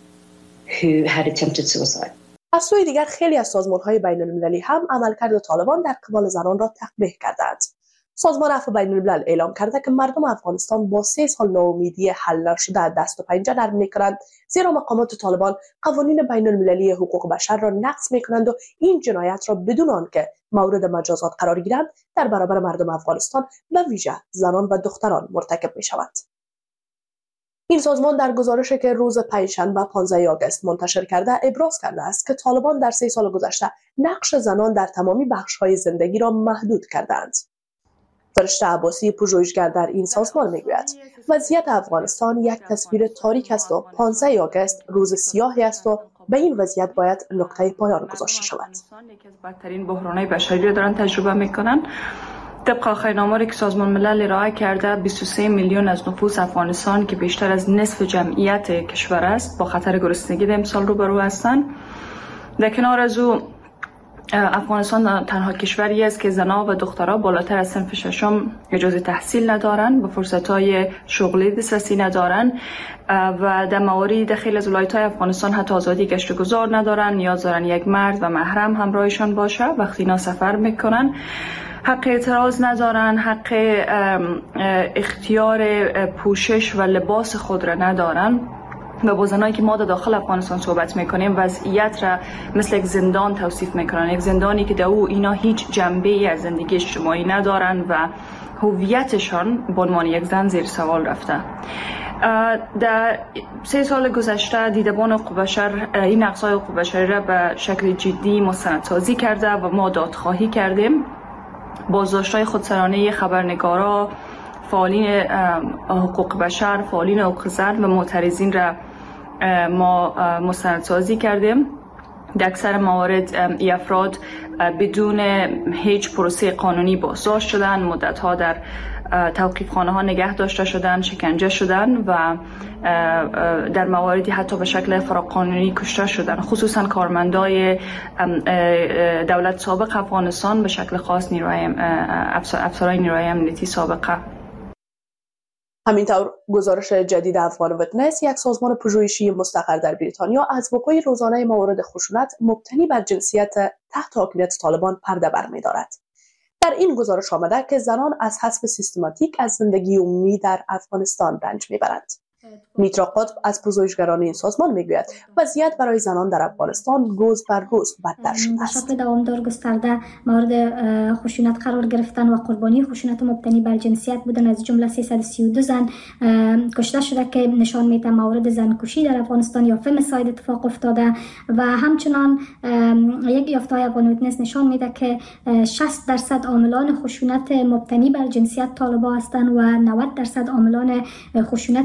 از سوی دیگر خیلی از سازمان‌های بین‌المللی هم عملکرد طالبان در قبال زنان را تقبیح کردند. سازمان عفو بین‌الملل اعلام کرده که مردم افغانستان با سه سال ناامیدی حل نشده دست و پنجه نرم می‌کنند، زیرا مقامات طالبان قوانین بین‌المللی حقوق بشر را نقض می‌کنند و این جنایت را بدون آنکه مورد مجازات قرار گیرند در برابر مردم افغانستان به ویژه زنان و دختران مرتکب می‌شوند. این سازمان در گزارشی که روز پنجشنبه پانزده آگوست منتشر کرده ابراز کرده است که طالبان در سه سال گذشته نقش زنان در تمامی بخش‌های زندگی را محدود کردند. فرشته عباسی پژوهشگر در این سازمان میگوید وضعیت افغانستان یک تصویر تاریک است و پانزده آگوست روز سیاهی است و به این وضعیت باید نقطه پایان گذاشته شود. یکی از بدترین بحران‌های بشری را دارن تجربه میکنن. طبق آخرین آماری که سازمان ملل ارائه کرده بیست و سه میلیون از نفوس افغانستان که بیشتر از نصف جمعیت کشور است با خطر گرسنگی در امسال روبرو هستند. در کنار از او افغانستان تنها کشوری است که زنان و دخترها بالاتر از صنف ششم اجازه تحصیل ندارند و فرصت‌های شغلی دسترسی ندارند و در موارد خیلی از ولایت‌های افغانستان حتی آزادی گشت و گذار ندارند. نیاز دارند یک مرد و محرم همراهشان باشه وقتی اینا سفر میکنن. حق اعتراض ندارن، حق اختیار پوشش و لباس خود را ندارن. و با زنایی که ما در داخل افغانستان صحبت میکنیم وضعیت را مثل یک زندان توصیف میکنن، یک زندانی که در او اینا هیچ جنبه از زندگی اجتماعی ندارن و هویتشان به عنوان یک زن زیر سوال رفته. در سه سال گذشته دیدبان حقوق بشر این نقض‌های حقوق بشری را به شکل جدی مستندسازی کرده و ما دادخواهی کردیم. بازداشت‌های خودسرانه خبرنگارا، فعالین حقوق بشر، فعالین حقوق زن و معترضین را ما مستندسازی کردیم. در اکثر موارد ای افراد بدون هیچ پروسه قانونی بازداشت شدند، مدت‌ها در توقیفخانه ها نگه داشته شدند، شکنجه شدند و در مواردی حتی به شکل فراقانونی کشته شدند. خصوصا کارمندای دولت سابق افغانستان به شکل خاص نیروهای افسران نیروهای امنیتی سابقه. همینطور گزارش جدید افغان ویتنس، یک سازمان پژوهشی مستقر در بریتانیا، از وقوع روزانه موارد خشونت مبتنی بر جنسیت تحت حاکمیت طالبان پرده برمی‌دارد. در این گزارش آمده که زنان از حذف سیستماتیک از زندگی عمومی در افغانستان رنج میبرند. میترا قطب از پژوهشگران این سازمان میگوید وضعیت برای زنان در افغانستان روز بر روز بدتر شده است. به شکل دوامدار گسترده مورد خشونت قرار گرفتن و قربانی خشونت مبتنی بر جنسیت بودن، از جمله سیصد و سی و دو زن کشته شده که نشان میده مورد زنکشی در افغانستان یا فمساید اتفاق افتاده و همچنان یک یافته‌های افغان ویتنس نشان میده که شصت درصد عاملان خشونت مبتنی بر جنسیت طالبان هستند و نود درصد عاملان خشونت جنسی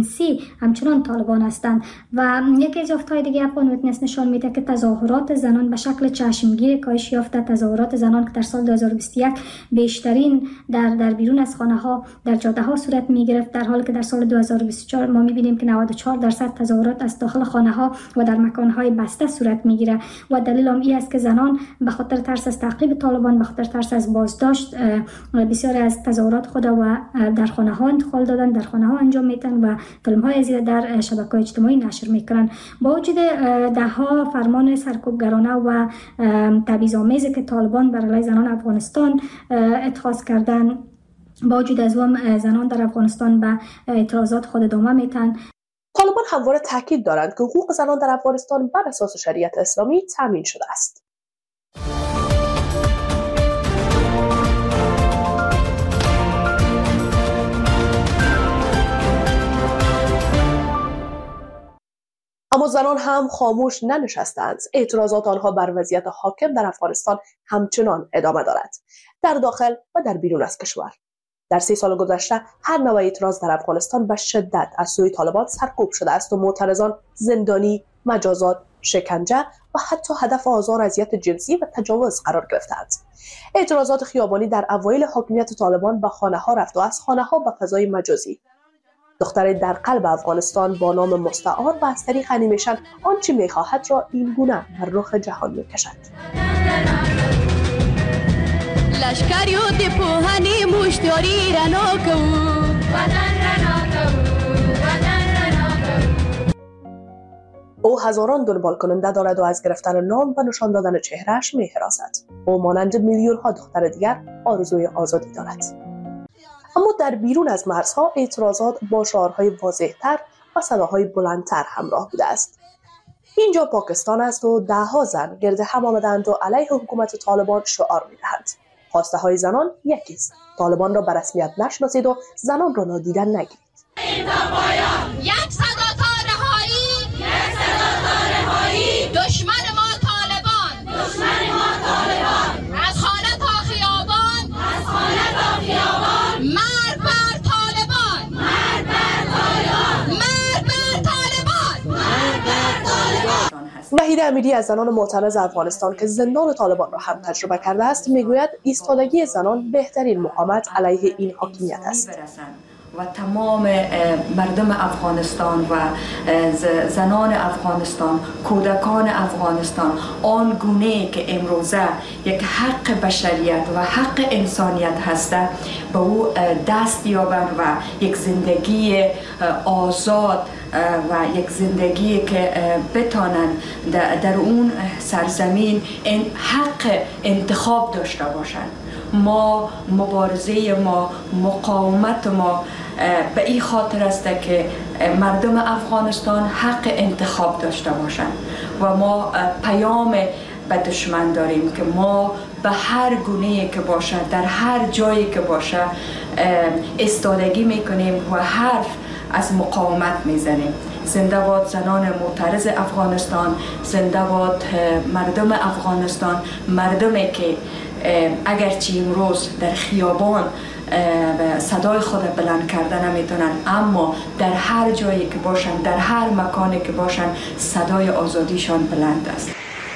جنسی همچنان طالبان هستند. و یکی از یافته‌های دیگه افغان ویتنس نشان میده که تظاهرات زنان به شکل چشمگیر کاهش یافته. تظاهرات زنان که در سال دو هزار و بیست و یک بیشترین در در بیرون از خانه ها در جاده ها صورت می گرفت، در حالی که در سال دو هزار و بیست و چهار ما می بینیم که نود و چهار درصد تظاهرات از داخل خانه ها و در مکان های بسته صورت می گیره. و دلیل هم این است که زنان به خاطر ترس از تعقیب طالبان، به خاطر ترس از بازداشت، بسیار از تظاهرات خود و در خانه ها انتقال دادن، در خانه ها انجام میدن و فیلم های از در شبکه‌های اجتماعی نشر میکنن. با وجود ده ها فرمان سرکوبگرانه و تبعیض‌آمیزی که طالبان بر علیه زنان افغانستان اتخاذ کردن، با وجود از اون زنان در افغانستان به اعتراضات خود ادامه میتن. طالبان همواره تاکید دارند که حقوق زنان در افغانستان بر اساس شریعت اسلامی تامین شده است. اما زنان هم خاموش ننشستند. اعتراضات آنها بر وضعیت حاکم در افغانستان همچنان ادامه دارد، در داخل و در بیرون از کشور. در سی سال گذشته هر نوع اعتراض در افغانستان به شدت از سوی طالبان سرکوب شده است و معترضان زندانی، مجازات، شکنجه و حتی هدف آزار و اذیت جنسی و تجاوز قرار گرفتند. اعتراضات خیابانی در اوایل حاکمیت طالبان به خانه ها رفت و از خانه ها به فضای مجازی. دختر در قلب افغانستان با نام مستعار و از طریق انیمیشن آنچه میخواهد را این گونه بر رخ جهان میکشد. لشکریو دی پوهنی مشتری رنا کو وطن رنا کو وطن رنا کو. او هزاران دنبال کننده دارد و از گرفتن نام و نشان دادن چهرهش می‌هراسد. او مانند میلیون ها دختر دیگر آرزوی آزادی دارد. اما در بیرون از مرزها اعتراضات با شعارهای واضح‌تر و صداهای بلندتر همراه بوده است. اینجا پاکستان است و ده‌ها زن گرد هم آمدند و علیه حکومت طالبان شعار می‌دهند. خواسته های زنان یکیست: طالبان را به رسمیت نشناسید و زنان را نادیده نگیرید. یک صدا تا رهایی، یک صدا تا رهایی، دشمن ما طالبان، دشمن ما طالبان، از خانه تا خیابان، از خانه تا خیابان، مرد بر طالبان، مرد بر طالبان، مرد بر طالبان، مرد بر طالبان. وحید امیری از زنان معترض افغانستان که زندان طالبان را هم تجربه کرده است میگوید ایستادگی زنان بهترین مقاومت علیه این حاکمیت است. و تمام مردم افغانستان و زنان افغانستان، کودکان افغانستان آن گونه که امروزه یک حق بشریت و حق انسانیت هسته به او دست یابند و یک زندگی آزاد و یک زندگی که بتانند در اون سرزمین حق انتخاب داشته باشند. ما مبارزه ما، مقاومت ما به این خاطر است که مردم افغانستان حق انتخاب داشته باشند و ما پیام به دشمن داریم که ما به هر گونه‌ای که باشه، در هر جایی که باشه ایستادگی میکنیم و حرف از مقاومت میزنیم. زنده باد زنان معترض افغانستان، زنده باد مردم افغانستان، مردمی که اگرچه امروز در خیابان صدای خود بلند کرده نمیتونن، اما در هر جایی که باشن، در هر مکانی که باشن، صدای آزادیشان بلند است.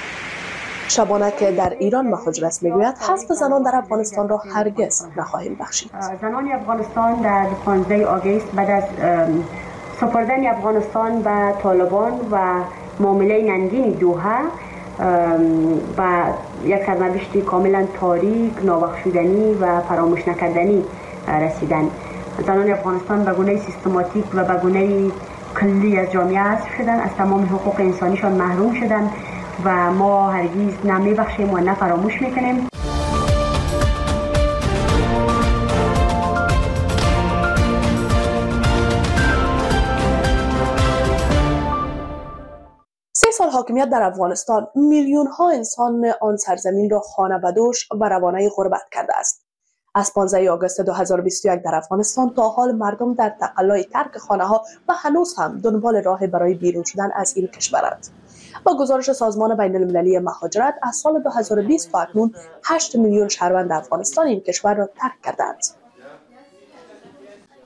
شبانه که در ایران مهاجرت میگوید حذف زنان در افغانستان را هرگز نخواهیم بخشید. زنان افغانستان در پانزده آگوست بعد از سپردن افغانستان به طالبان و معامله ننگین دوحه و یک سرنوشت کاملا تاریک، نابخشودنی و فراموش نکردنی رسیدن. زنان افغانستان به گونه سیستماتیک و به گونه کلی از جامعه حذف شدن، از تمام حقوق انسانیشان محروم شدن و ما هرگز نمیبخشیم و نه فراموش میکنیم. سه سال حاکمیت در افغانستان میلیون ها انسان آن سرزمین را خانه بدوش و روانه غربت کرده است. از پانزده آگوست دو هزار و بیست و یک در افغانستان تا حال مردم در تقلای ترک خانه ها و هنوز هم دنبال راه برای بیرون شدن از این کشورند. با گزارش سازمان بین المللی مهاجرت از سال دو هزار و بیست تا اکنون هشت میلیون شهروند افغانستان این کشور را ترک کردند.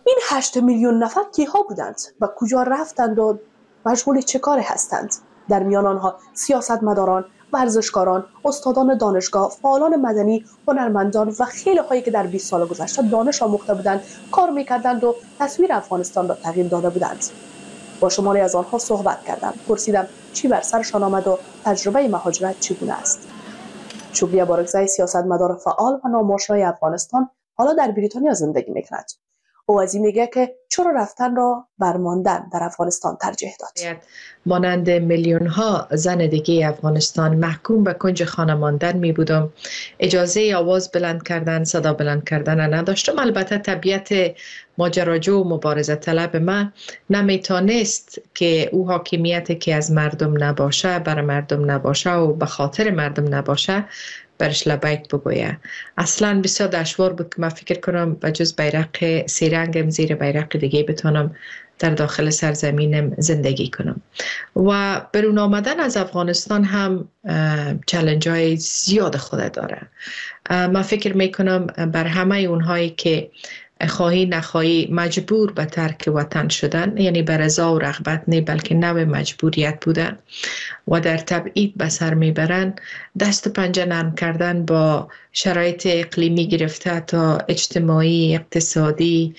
این هشت میلیون نفر کیها بودند و کجا رفتند و مشغول چه کاری هستند؟ در میان آنها سیاستمداران، ورزشکاران، استادان دانشگاه، فعالان مدنی، هنرمندان و خیلی هایی که در بیست سال گذشته دانش آموخته بودند، کار میکردند و تصویر افغانستان را تغییر داده بودند. با شماری از آنها صحبت کردم. پرسیدم چی بر سرشان آمد و تجربه مهاجرت چگونه است. شکریه بارگزای سیاستمدار فعال و ناماشنای افغانستان حالا در بریتانیا زندگی میکند. او از این میگه که چرا رفتن را بر ماندن در افغانستان ترجیح داد. مانند میلیون ها زن دیگه افغانستان محکوم به کنج خانه ماندن می بودم. اجازه آواز بلند کردن، صدا بلند کردن نداشتم. البته طبیعت ماجراجو و مبارزه طلب من نمیتونست که او حاکمیت که از مردم نباشه، بر مردم نباشه و به خاطر مردم نباشه برش لبیک بگویه. اصلا بسیار دشوار بود که من فکر کنم به جز بیرق سیرنگم زیر بیرق دیگه بتونم در داخل سرزمینم زندگی کنم. و برون آمدن از افغانستان هم چالش های زیاد خود داره. من فکر میکنم بر همه اونهایی که خواهی نخواهی مجبور به ترک وطن شدن، یعنی به رضا و رغبت نه بلکه نوع مجبوریت بودن و در تبعید به سر میبرن، دست و پنجه نرم کردن با شرایط اقلیمی گرفته تا اجتماعی، اقتصادی،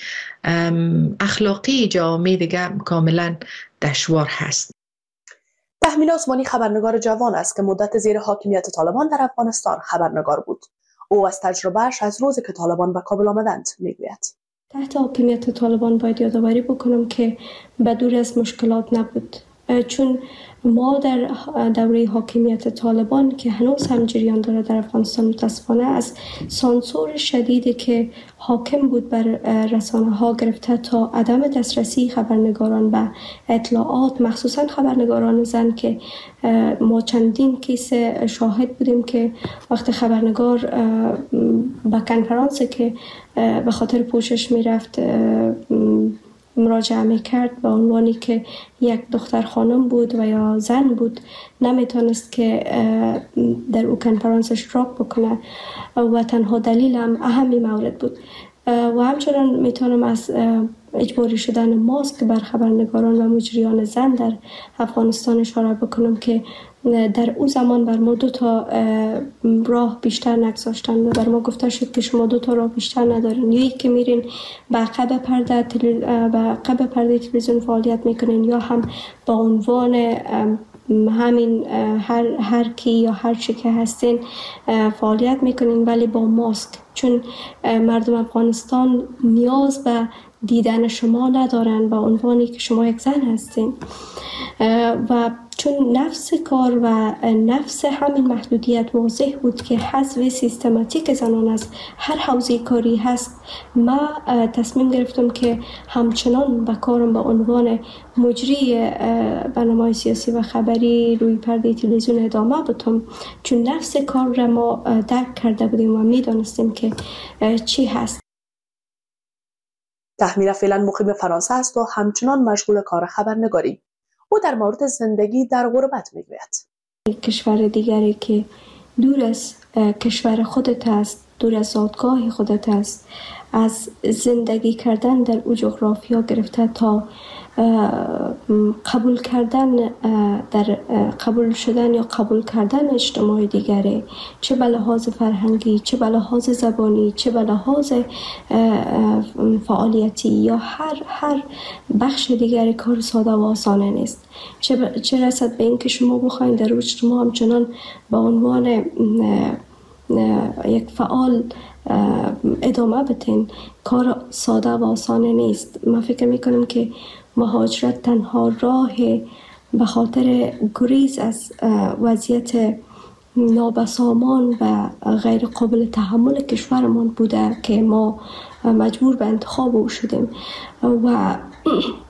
اخلاقی جامعه دیگه کاملا دشوار هست. تحمیل عثمانی خبرنگار جوان است که مدت زیر حاکمیت طالبان در افغانستان خبرنگار بود. او از تجربهش از روزی که طالبان به کابل آمدند میگوید. تحت حاکمیت طالبان باید یادآوری بکنم که به دور از مشکلات نبود، چون ما در دوره حاکمیت طالبان که هنوز هم جریان داره در افغانستان متاسفانه از سانسور شدیدی که حاکم بود بر رسانه ها گرفته تا عدم دسترسی خبرنگاران به اطلاعات، مخصوصا خبرنگاران زن که ما چندین کیس شاهد بودیم که وقت خبرنگار به کنفرانسی که به خاطر پوشش میرفت مراجعه میکرد به عنوانی که یک دختر خانم بود و یا زن بود، نمیتونست که در او کنفرانس اشتراک بکنه و تنها دلیل هم اهمی مورد بود. و همچنان میتونم از اجباری شدن ماسک بر خبرنگاران و مجریان زن در افغانستان اشاره بکنم که در او زمان بر ما دو تا راه بیشتر نگذاشتن و بر ما گفته شد که شما دو تا راه بیشتر ندارین، یا یک که میرین به عقب پرده به عقب پرده تلویزیون فعالیت میکنین، یا هم با عنوان همین هر هر کی یا هر چی که هستین فعالیت میکنین ولی با ماسک، چون مردم افغانستان نیاز به دیدن شما ندارن به عنوانی که شما یک زن هستین. و چون نفس کار و نفس همین محدودیت واضح بود که حذف سیستماتیک زنان از هر حوزه کاری هست، ما تصمیم گرفتم که همچنان به کارم به عنوان مجری برنامه‌های سیاسی و خبری روی پرده تلویزیون ادامه بدم، چون نفس کار را ما درک کرده بودیم و میدانستیم که چی هست. تحمیل فعلا مقیم فرانسه است و همچنان مشغول کار خبرنگاری. او در مورد زندگی در غربت میگوید. کشور دیگری که دور از کشور خودت است، دور از زادگاه خودت است، از زندگی کردن در او جغرافیا گرفته تا قبول کردن در قبول شدن یا قبول کردن اجتماع دیگری، چه به لحاظ فرهنگی، چه به لحاظ زبانی، چه به لحاظ فعالیتی یا هر هر بخش دیگری کار ساده و آسانه نیست. چه چه رسد به این که شما بخواید در اجتماع همچنان به عنوان یک فعال ادامه بدین، کار ساده و آسانه نیست. من فکر میکنم که مهاجرت تنها راه به خاطر گریز از وضعیت نابسامان و غیر قابل تحمل کشورمان بوده که ما مجبور به انتخاب او شدیم. و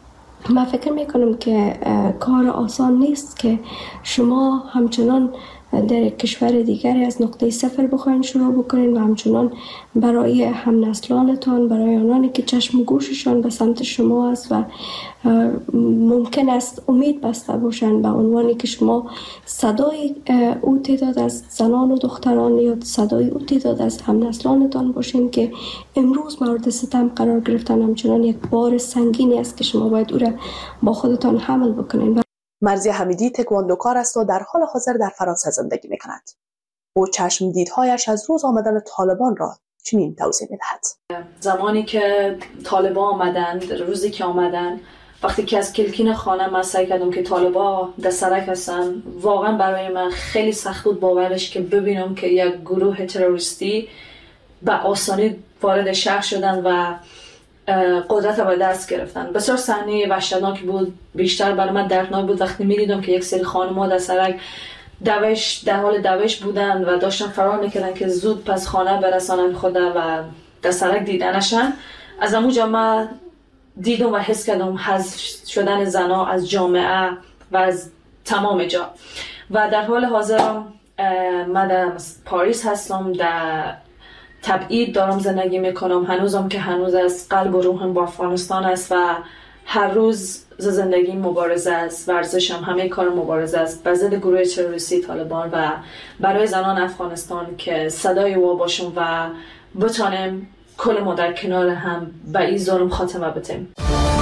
من فکر میکنم که کار آسان نیست که شما همچنان در یک کشور دیگری از نقطه صفر بخواین شروع بکنین و همچنان برای هم نسلانتان، برای آنانی که چشم و گوششان به سمت شما است و ممکن است امید بسته باشند به عنوانی که شما صدای او تعداد از زنان و دختران یا صدای او تعداد از هم نسلانتان باشین که امروز مورد ستم قرار گرفتن، همچنان یک بار سنگینی است که شما باید او را با خودتان حمل بکنین. مرزی حمیدی تکواندوکار است و در حال حاضر در فرانسه زندگی می‌کند. او چشم دیدهایش از روز آمدن طالبان را چنین توضیح می‌دهد. زمانی که طالبان آمدند، روزی که آمدن، وقتی که از کلکین خانه من سعی کردم که طالبان در سرک هستن، واقعا برای من خیلی سخت بود باورش که ببینم که یک گروه تروریستی به آسانی وارد شهر شدن و قدرت را به دست گرفتن. بسیار صحنه وحشتناک بود. بیشتر برای من دردناک بود وقتی می‌دیدم که یک سری خانم‌ها در سرک دوش در حال دوش بودن و داشتن فرار می‌کردن که زود پس خانه برسانن خود و در سرک دیدنشان. از اونجا من دیدم و حس کردم حذف شدن زن‌ها از جامعه و از تمام جا. و در حال حاضر من در پاریس هستم، در تبعید دارم زندگی میکنم. هنوزم که هنوز از قلب و روحم با افغانستان است و هر روز زندگی مبارزه است، ورزشم همه کار مبارزه است به ضد گروه تروریستی طالبان و برای زنان افغانستان که صدای او باشم و بتانیم کل ما در کنار هم به این ظلم خاتمه بدیم.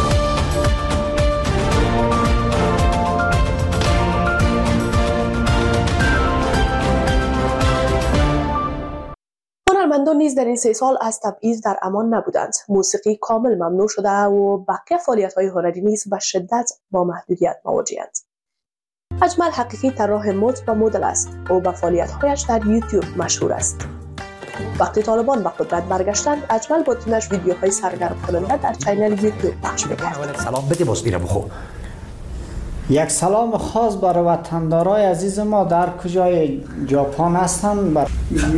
هنرمندان نیز در این سه سال از تبعیض در امان نبودند. موسیقی کامل ممنوع شده و بقیه فعالیت‌های هنری نیز به شدت با محدودیت مواجه‌اند. اجمل حقیقی طراح مد و مدل است. او به فعالیت‌هایش در یوتیوب مشهور است. وقتی طالبان به قدرت برگشتند، اجمل با تیمش ویدیوهای سرگرم کننده در چینل یوتیوب پخش می‌کرد. سلام بده باز میرم خو. یک سلام خاص برای وطندارای عزیز ما در کجای ژاپن هستند. بر...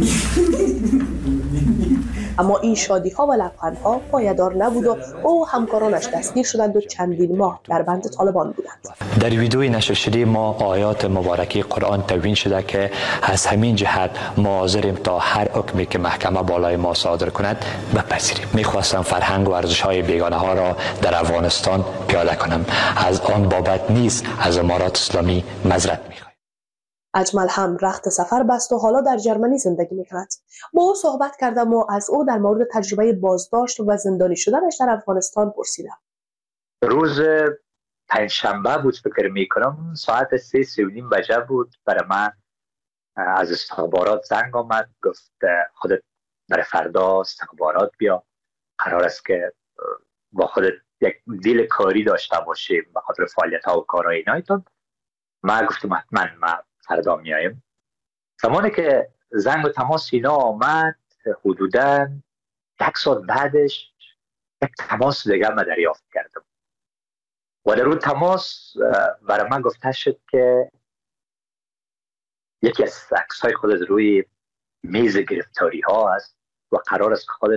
اما این شادی ها و لبخندها پایدار نبود و او همکارانش دستگیر شدند و چندین ماه در بند طالبان بودند. در ویدیوی نشر شده ما آیات مبارکه قرآن تبیین شده که از همین جهت ما حاضریم تا هر حکمی که محکمه بالای ما صادر کند بپذیریم. میخواستم فرهنگ و ارزش های بیگانه ها را در افغانستان پیاده کنم. از آن بابت نیز از امارات اسلامی معذرت میخوایم. اجمل هم رخت سفر بست و حالا در جرمنی زندگی میکند. با او صحبت کردم و از او در مورد تجربه بازداشت و زندانی شدنش در افغانستان پرسیدم. روز پنجشنبه بود فکر میکنم، ساعت سه سی و نیم بجه بود. برای من از استخبارات زنگ آمد، گفت خودت برای فردا استخبارات بیا، قرار است که با خودت یک دیل کاری داشته باشیم به خاطر فعالیت ها و کارهای اینایتون. من گفتم حتما من فردا میایم. زمانی که زنگ و تماس اینا آمد، حدوداً یک ساعت بعدش یک تماس دیگه من دریافت کردم و در اون تماس برای من گفته شد که یکی از عکس‌های خودت روی میز گرفتاری ها است و قرار است که خودت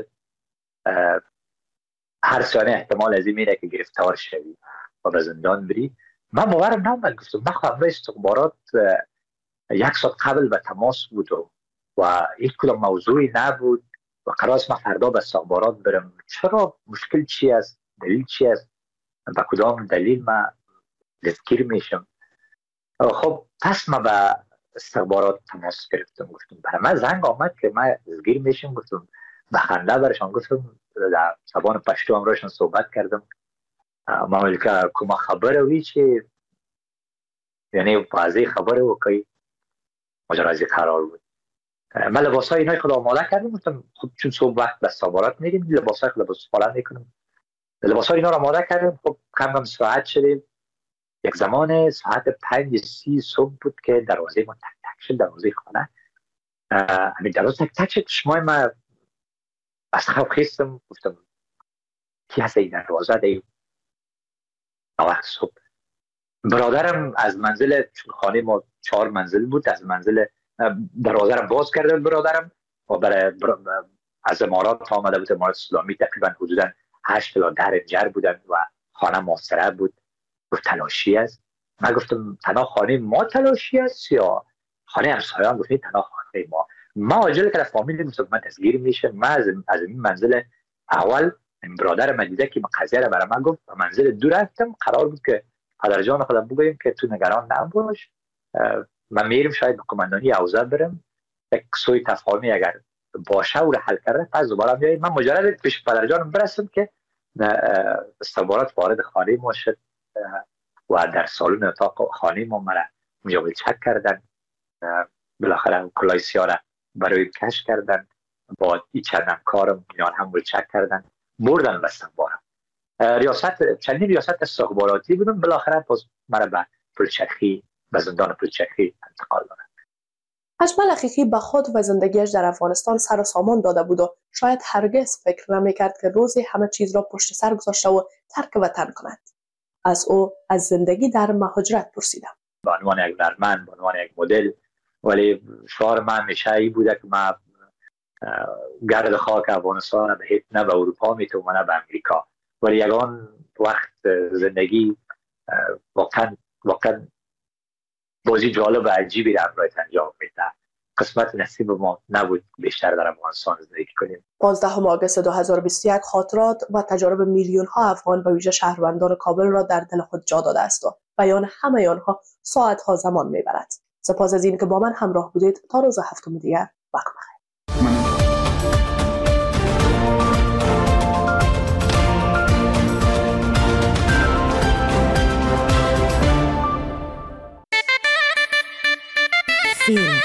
هر ثانیه احتمال از این میره که گرفتار شوی و به زندان بری. من باورم نمیاد. گفتم من خواهم استخبارات یک ساعت قبل به تماس بود و, و هیچ کدام موضوعی نبود و قرار است من فردا به استخبارات برم. چرا؟ مشکل چی است؟ دلیل چی است؟ به کدام دلیل من دستگیر میشم؟ خب پس من به استخبارات تماس گرفتم. گفتم برای من زنگ آمد که من دستگیر میشم. گفتم به خنده برشان گفتم در زبان پشتو همراهشان صحبت کردم. معمولی که کما خبره وی چی یعنی واضح خبره و که ماجرای قرار بود. من لباس های اینای خود آماده کردم. گفتم خب چون صبح وقت به استخبارات میریم لباس های خود لباس فعلا میکنم. لباس های اینا رو آماده کردم. خب کم کم ساعت شدیم. یک زمان ساعت پنج سی صبح بود که دروازه ما تک تک شد. دروازه خانه همین دروازه تک تک شد. شما من از خواب خیستم. گفتم کی هست این دروازه دیم وقت صبح. برادرم از منزل، چون خانه ما چهار منزل بود، از منزل دروازه را باز کرده برادرم و برای بر... از امارات آمده بود. امارات اسلامی تقریبا حدودا هشت تا ده جر بودن و خانه محاصره بود. گفت تلاشی است. من گفتم تنها خانه ما تلاشی است یا خانه همسایان گفت تنها خانه ما. ما آجل که فامیل مسلمان تسگیر میشه، ما از از این منزل اول برادر مدیده که قضیه را برای من گفت و منزل دو رفتم. قرار بود که پدر جان خودم بگویم که تو نگران نباش، من میرم شاید به قماندانی اوضاع برم، یک سوی تفاهمی اگر باشه او را حل کرده پس دوباره میایم. من مجرد پیش پدر جانم برسم که استخبارات وارد خانه ما شد و در سالن اتاق خانه ما مرا اونجا چک کردن، بالاخره کلاه سیاه را برای کش کردن، با این چند همکارم اینا هم چک کردن، بردن بستن بارم. ریاست چندین ریاست استخباراتی بودم، بالاخره باز مرا به پلچرخی، به زندان پلچرخی انتقال دادن. اجمل حقیقی به خود و زندگیش در افغانستان سر و سامان داده بود و شاید هرگز فکر نمی‌کرد که روزی همه چیز را پشت سر گذاشته و ترک وطن کند. از او از زندگی در مهاجرت پرسیدم. به عنوان یک هنرمند، به عنوان یک مدل، ولی شعار من همیشه ای بوده که من گرد خاک افغانستان به هیچ نه به اروپا میتونم نه به امریکا، ولی یگان وقت زندگی واقعا واقعا بازی جالب و عجیبی را برایت انجام میده. قسمت نصیب ما نبود بیشتر در افغانستان زندگی کنیم. پانزدهم آگوست دو هزار و بیست و یک خاطرات و تجارب میلیون ها افغان و ویژه شهروندان کابل را در دل خود جا داده است و بیان همه آنها ساعت ها زمان میبرد. سپاس از این که با من همراه بودید. تا روز هفتم دیگر، وقت بخیر. Feel.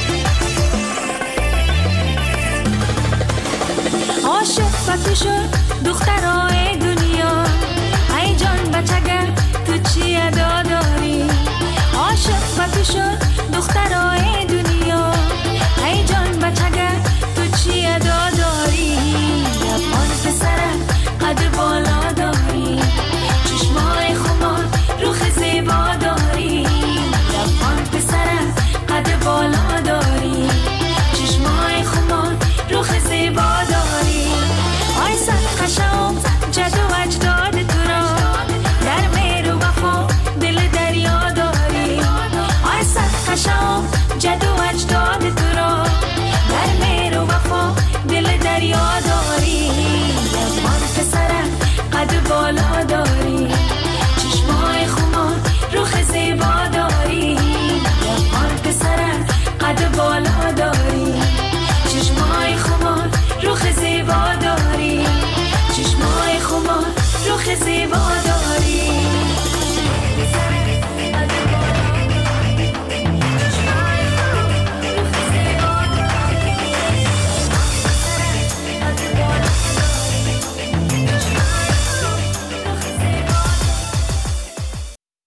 عاشق و تو شد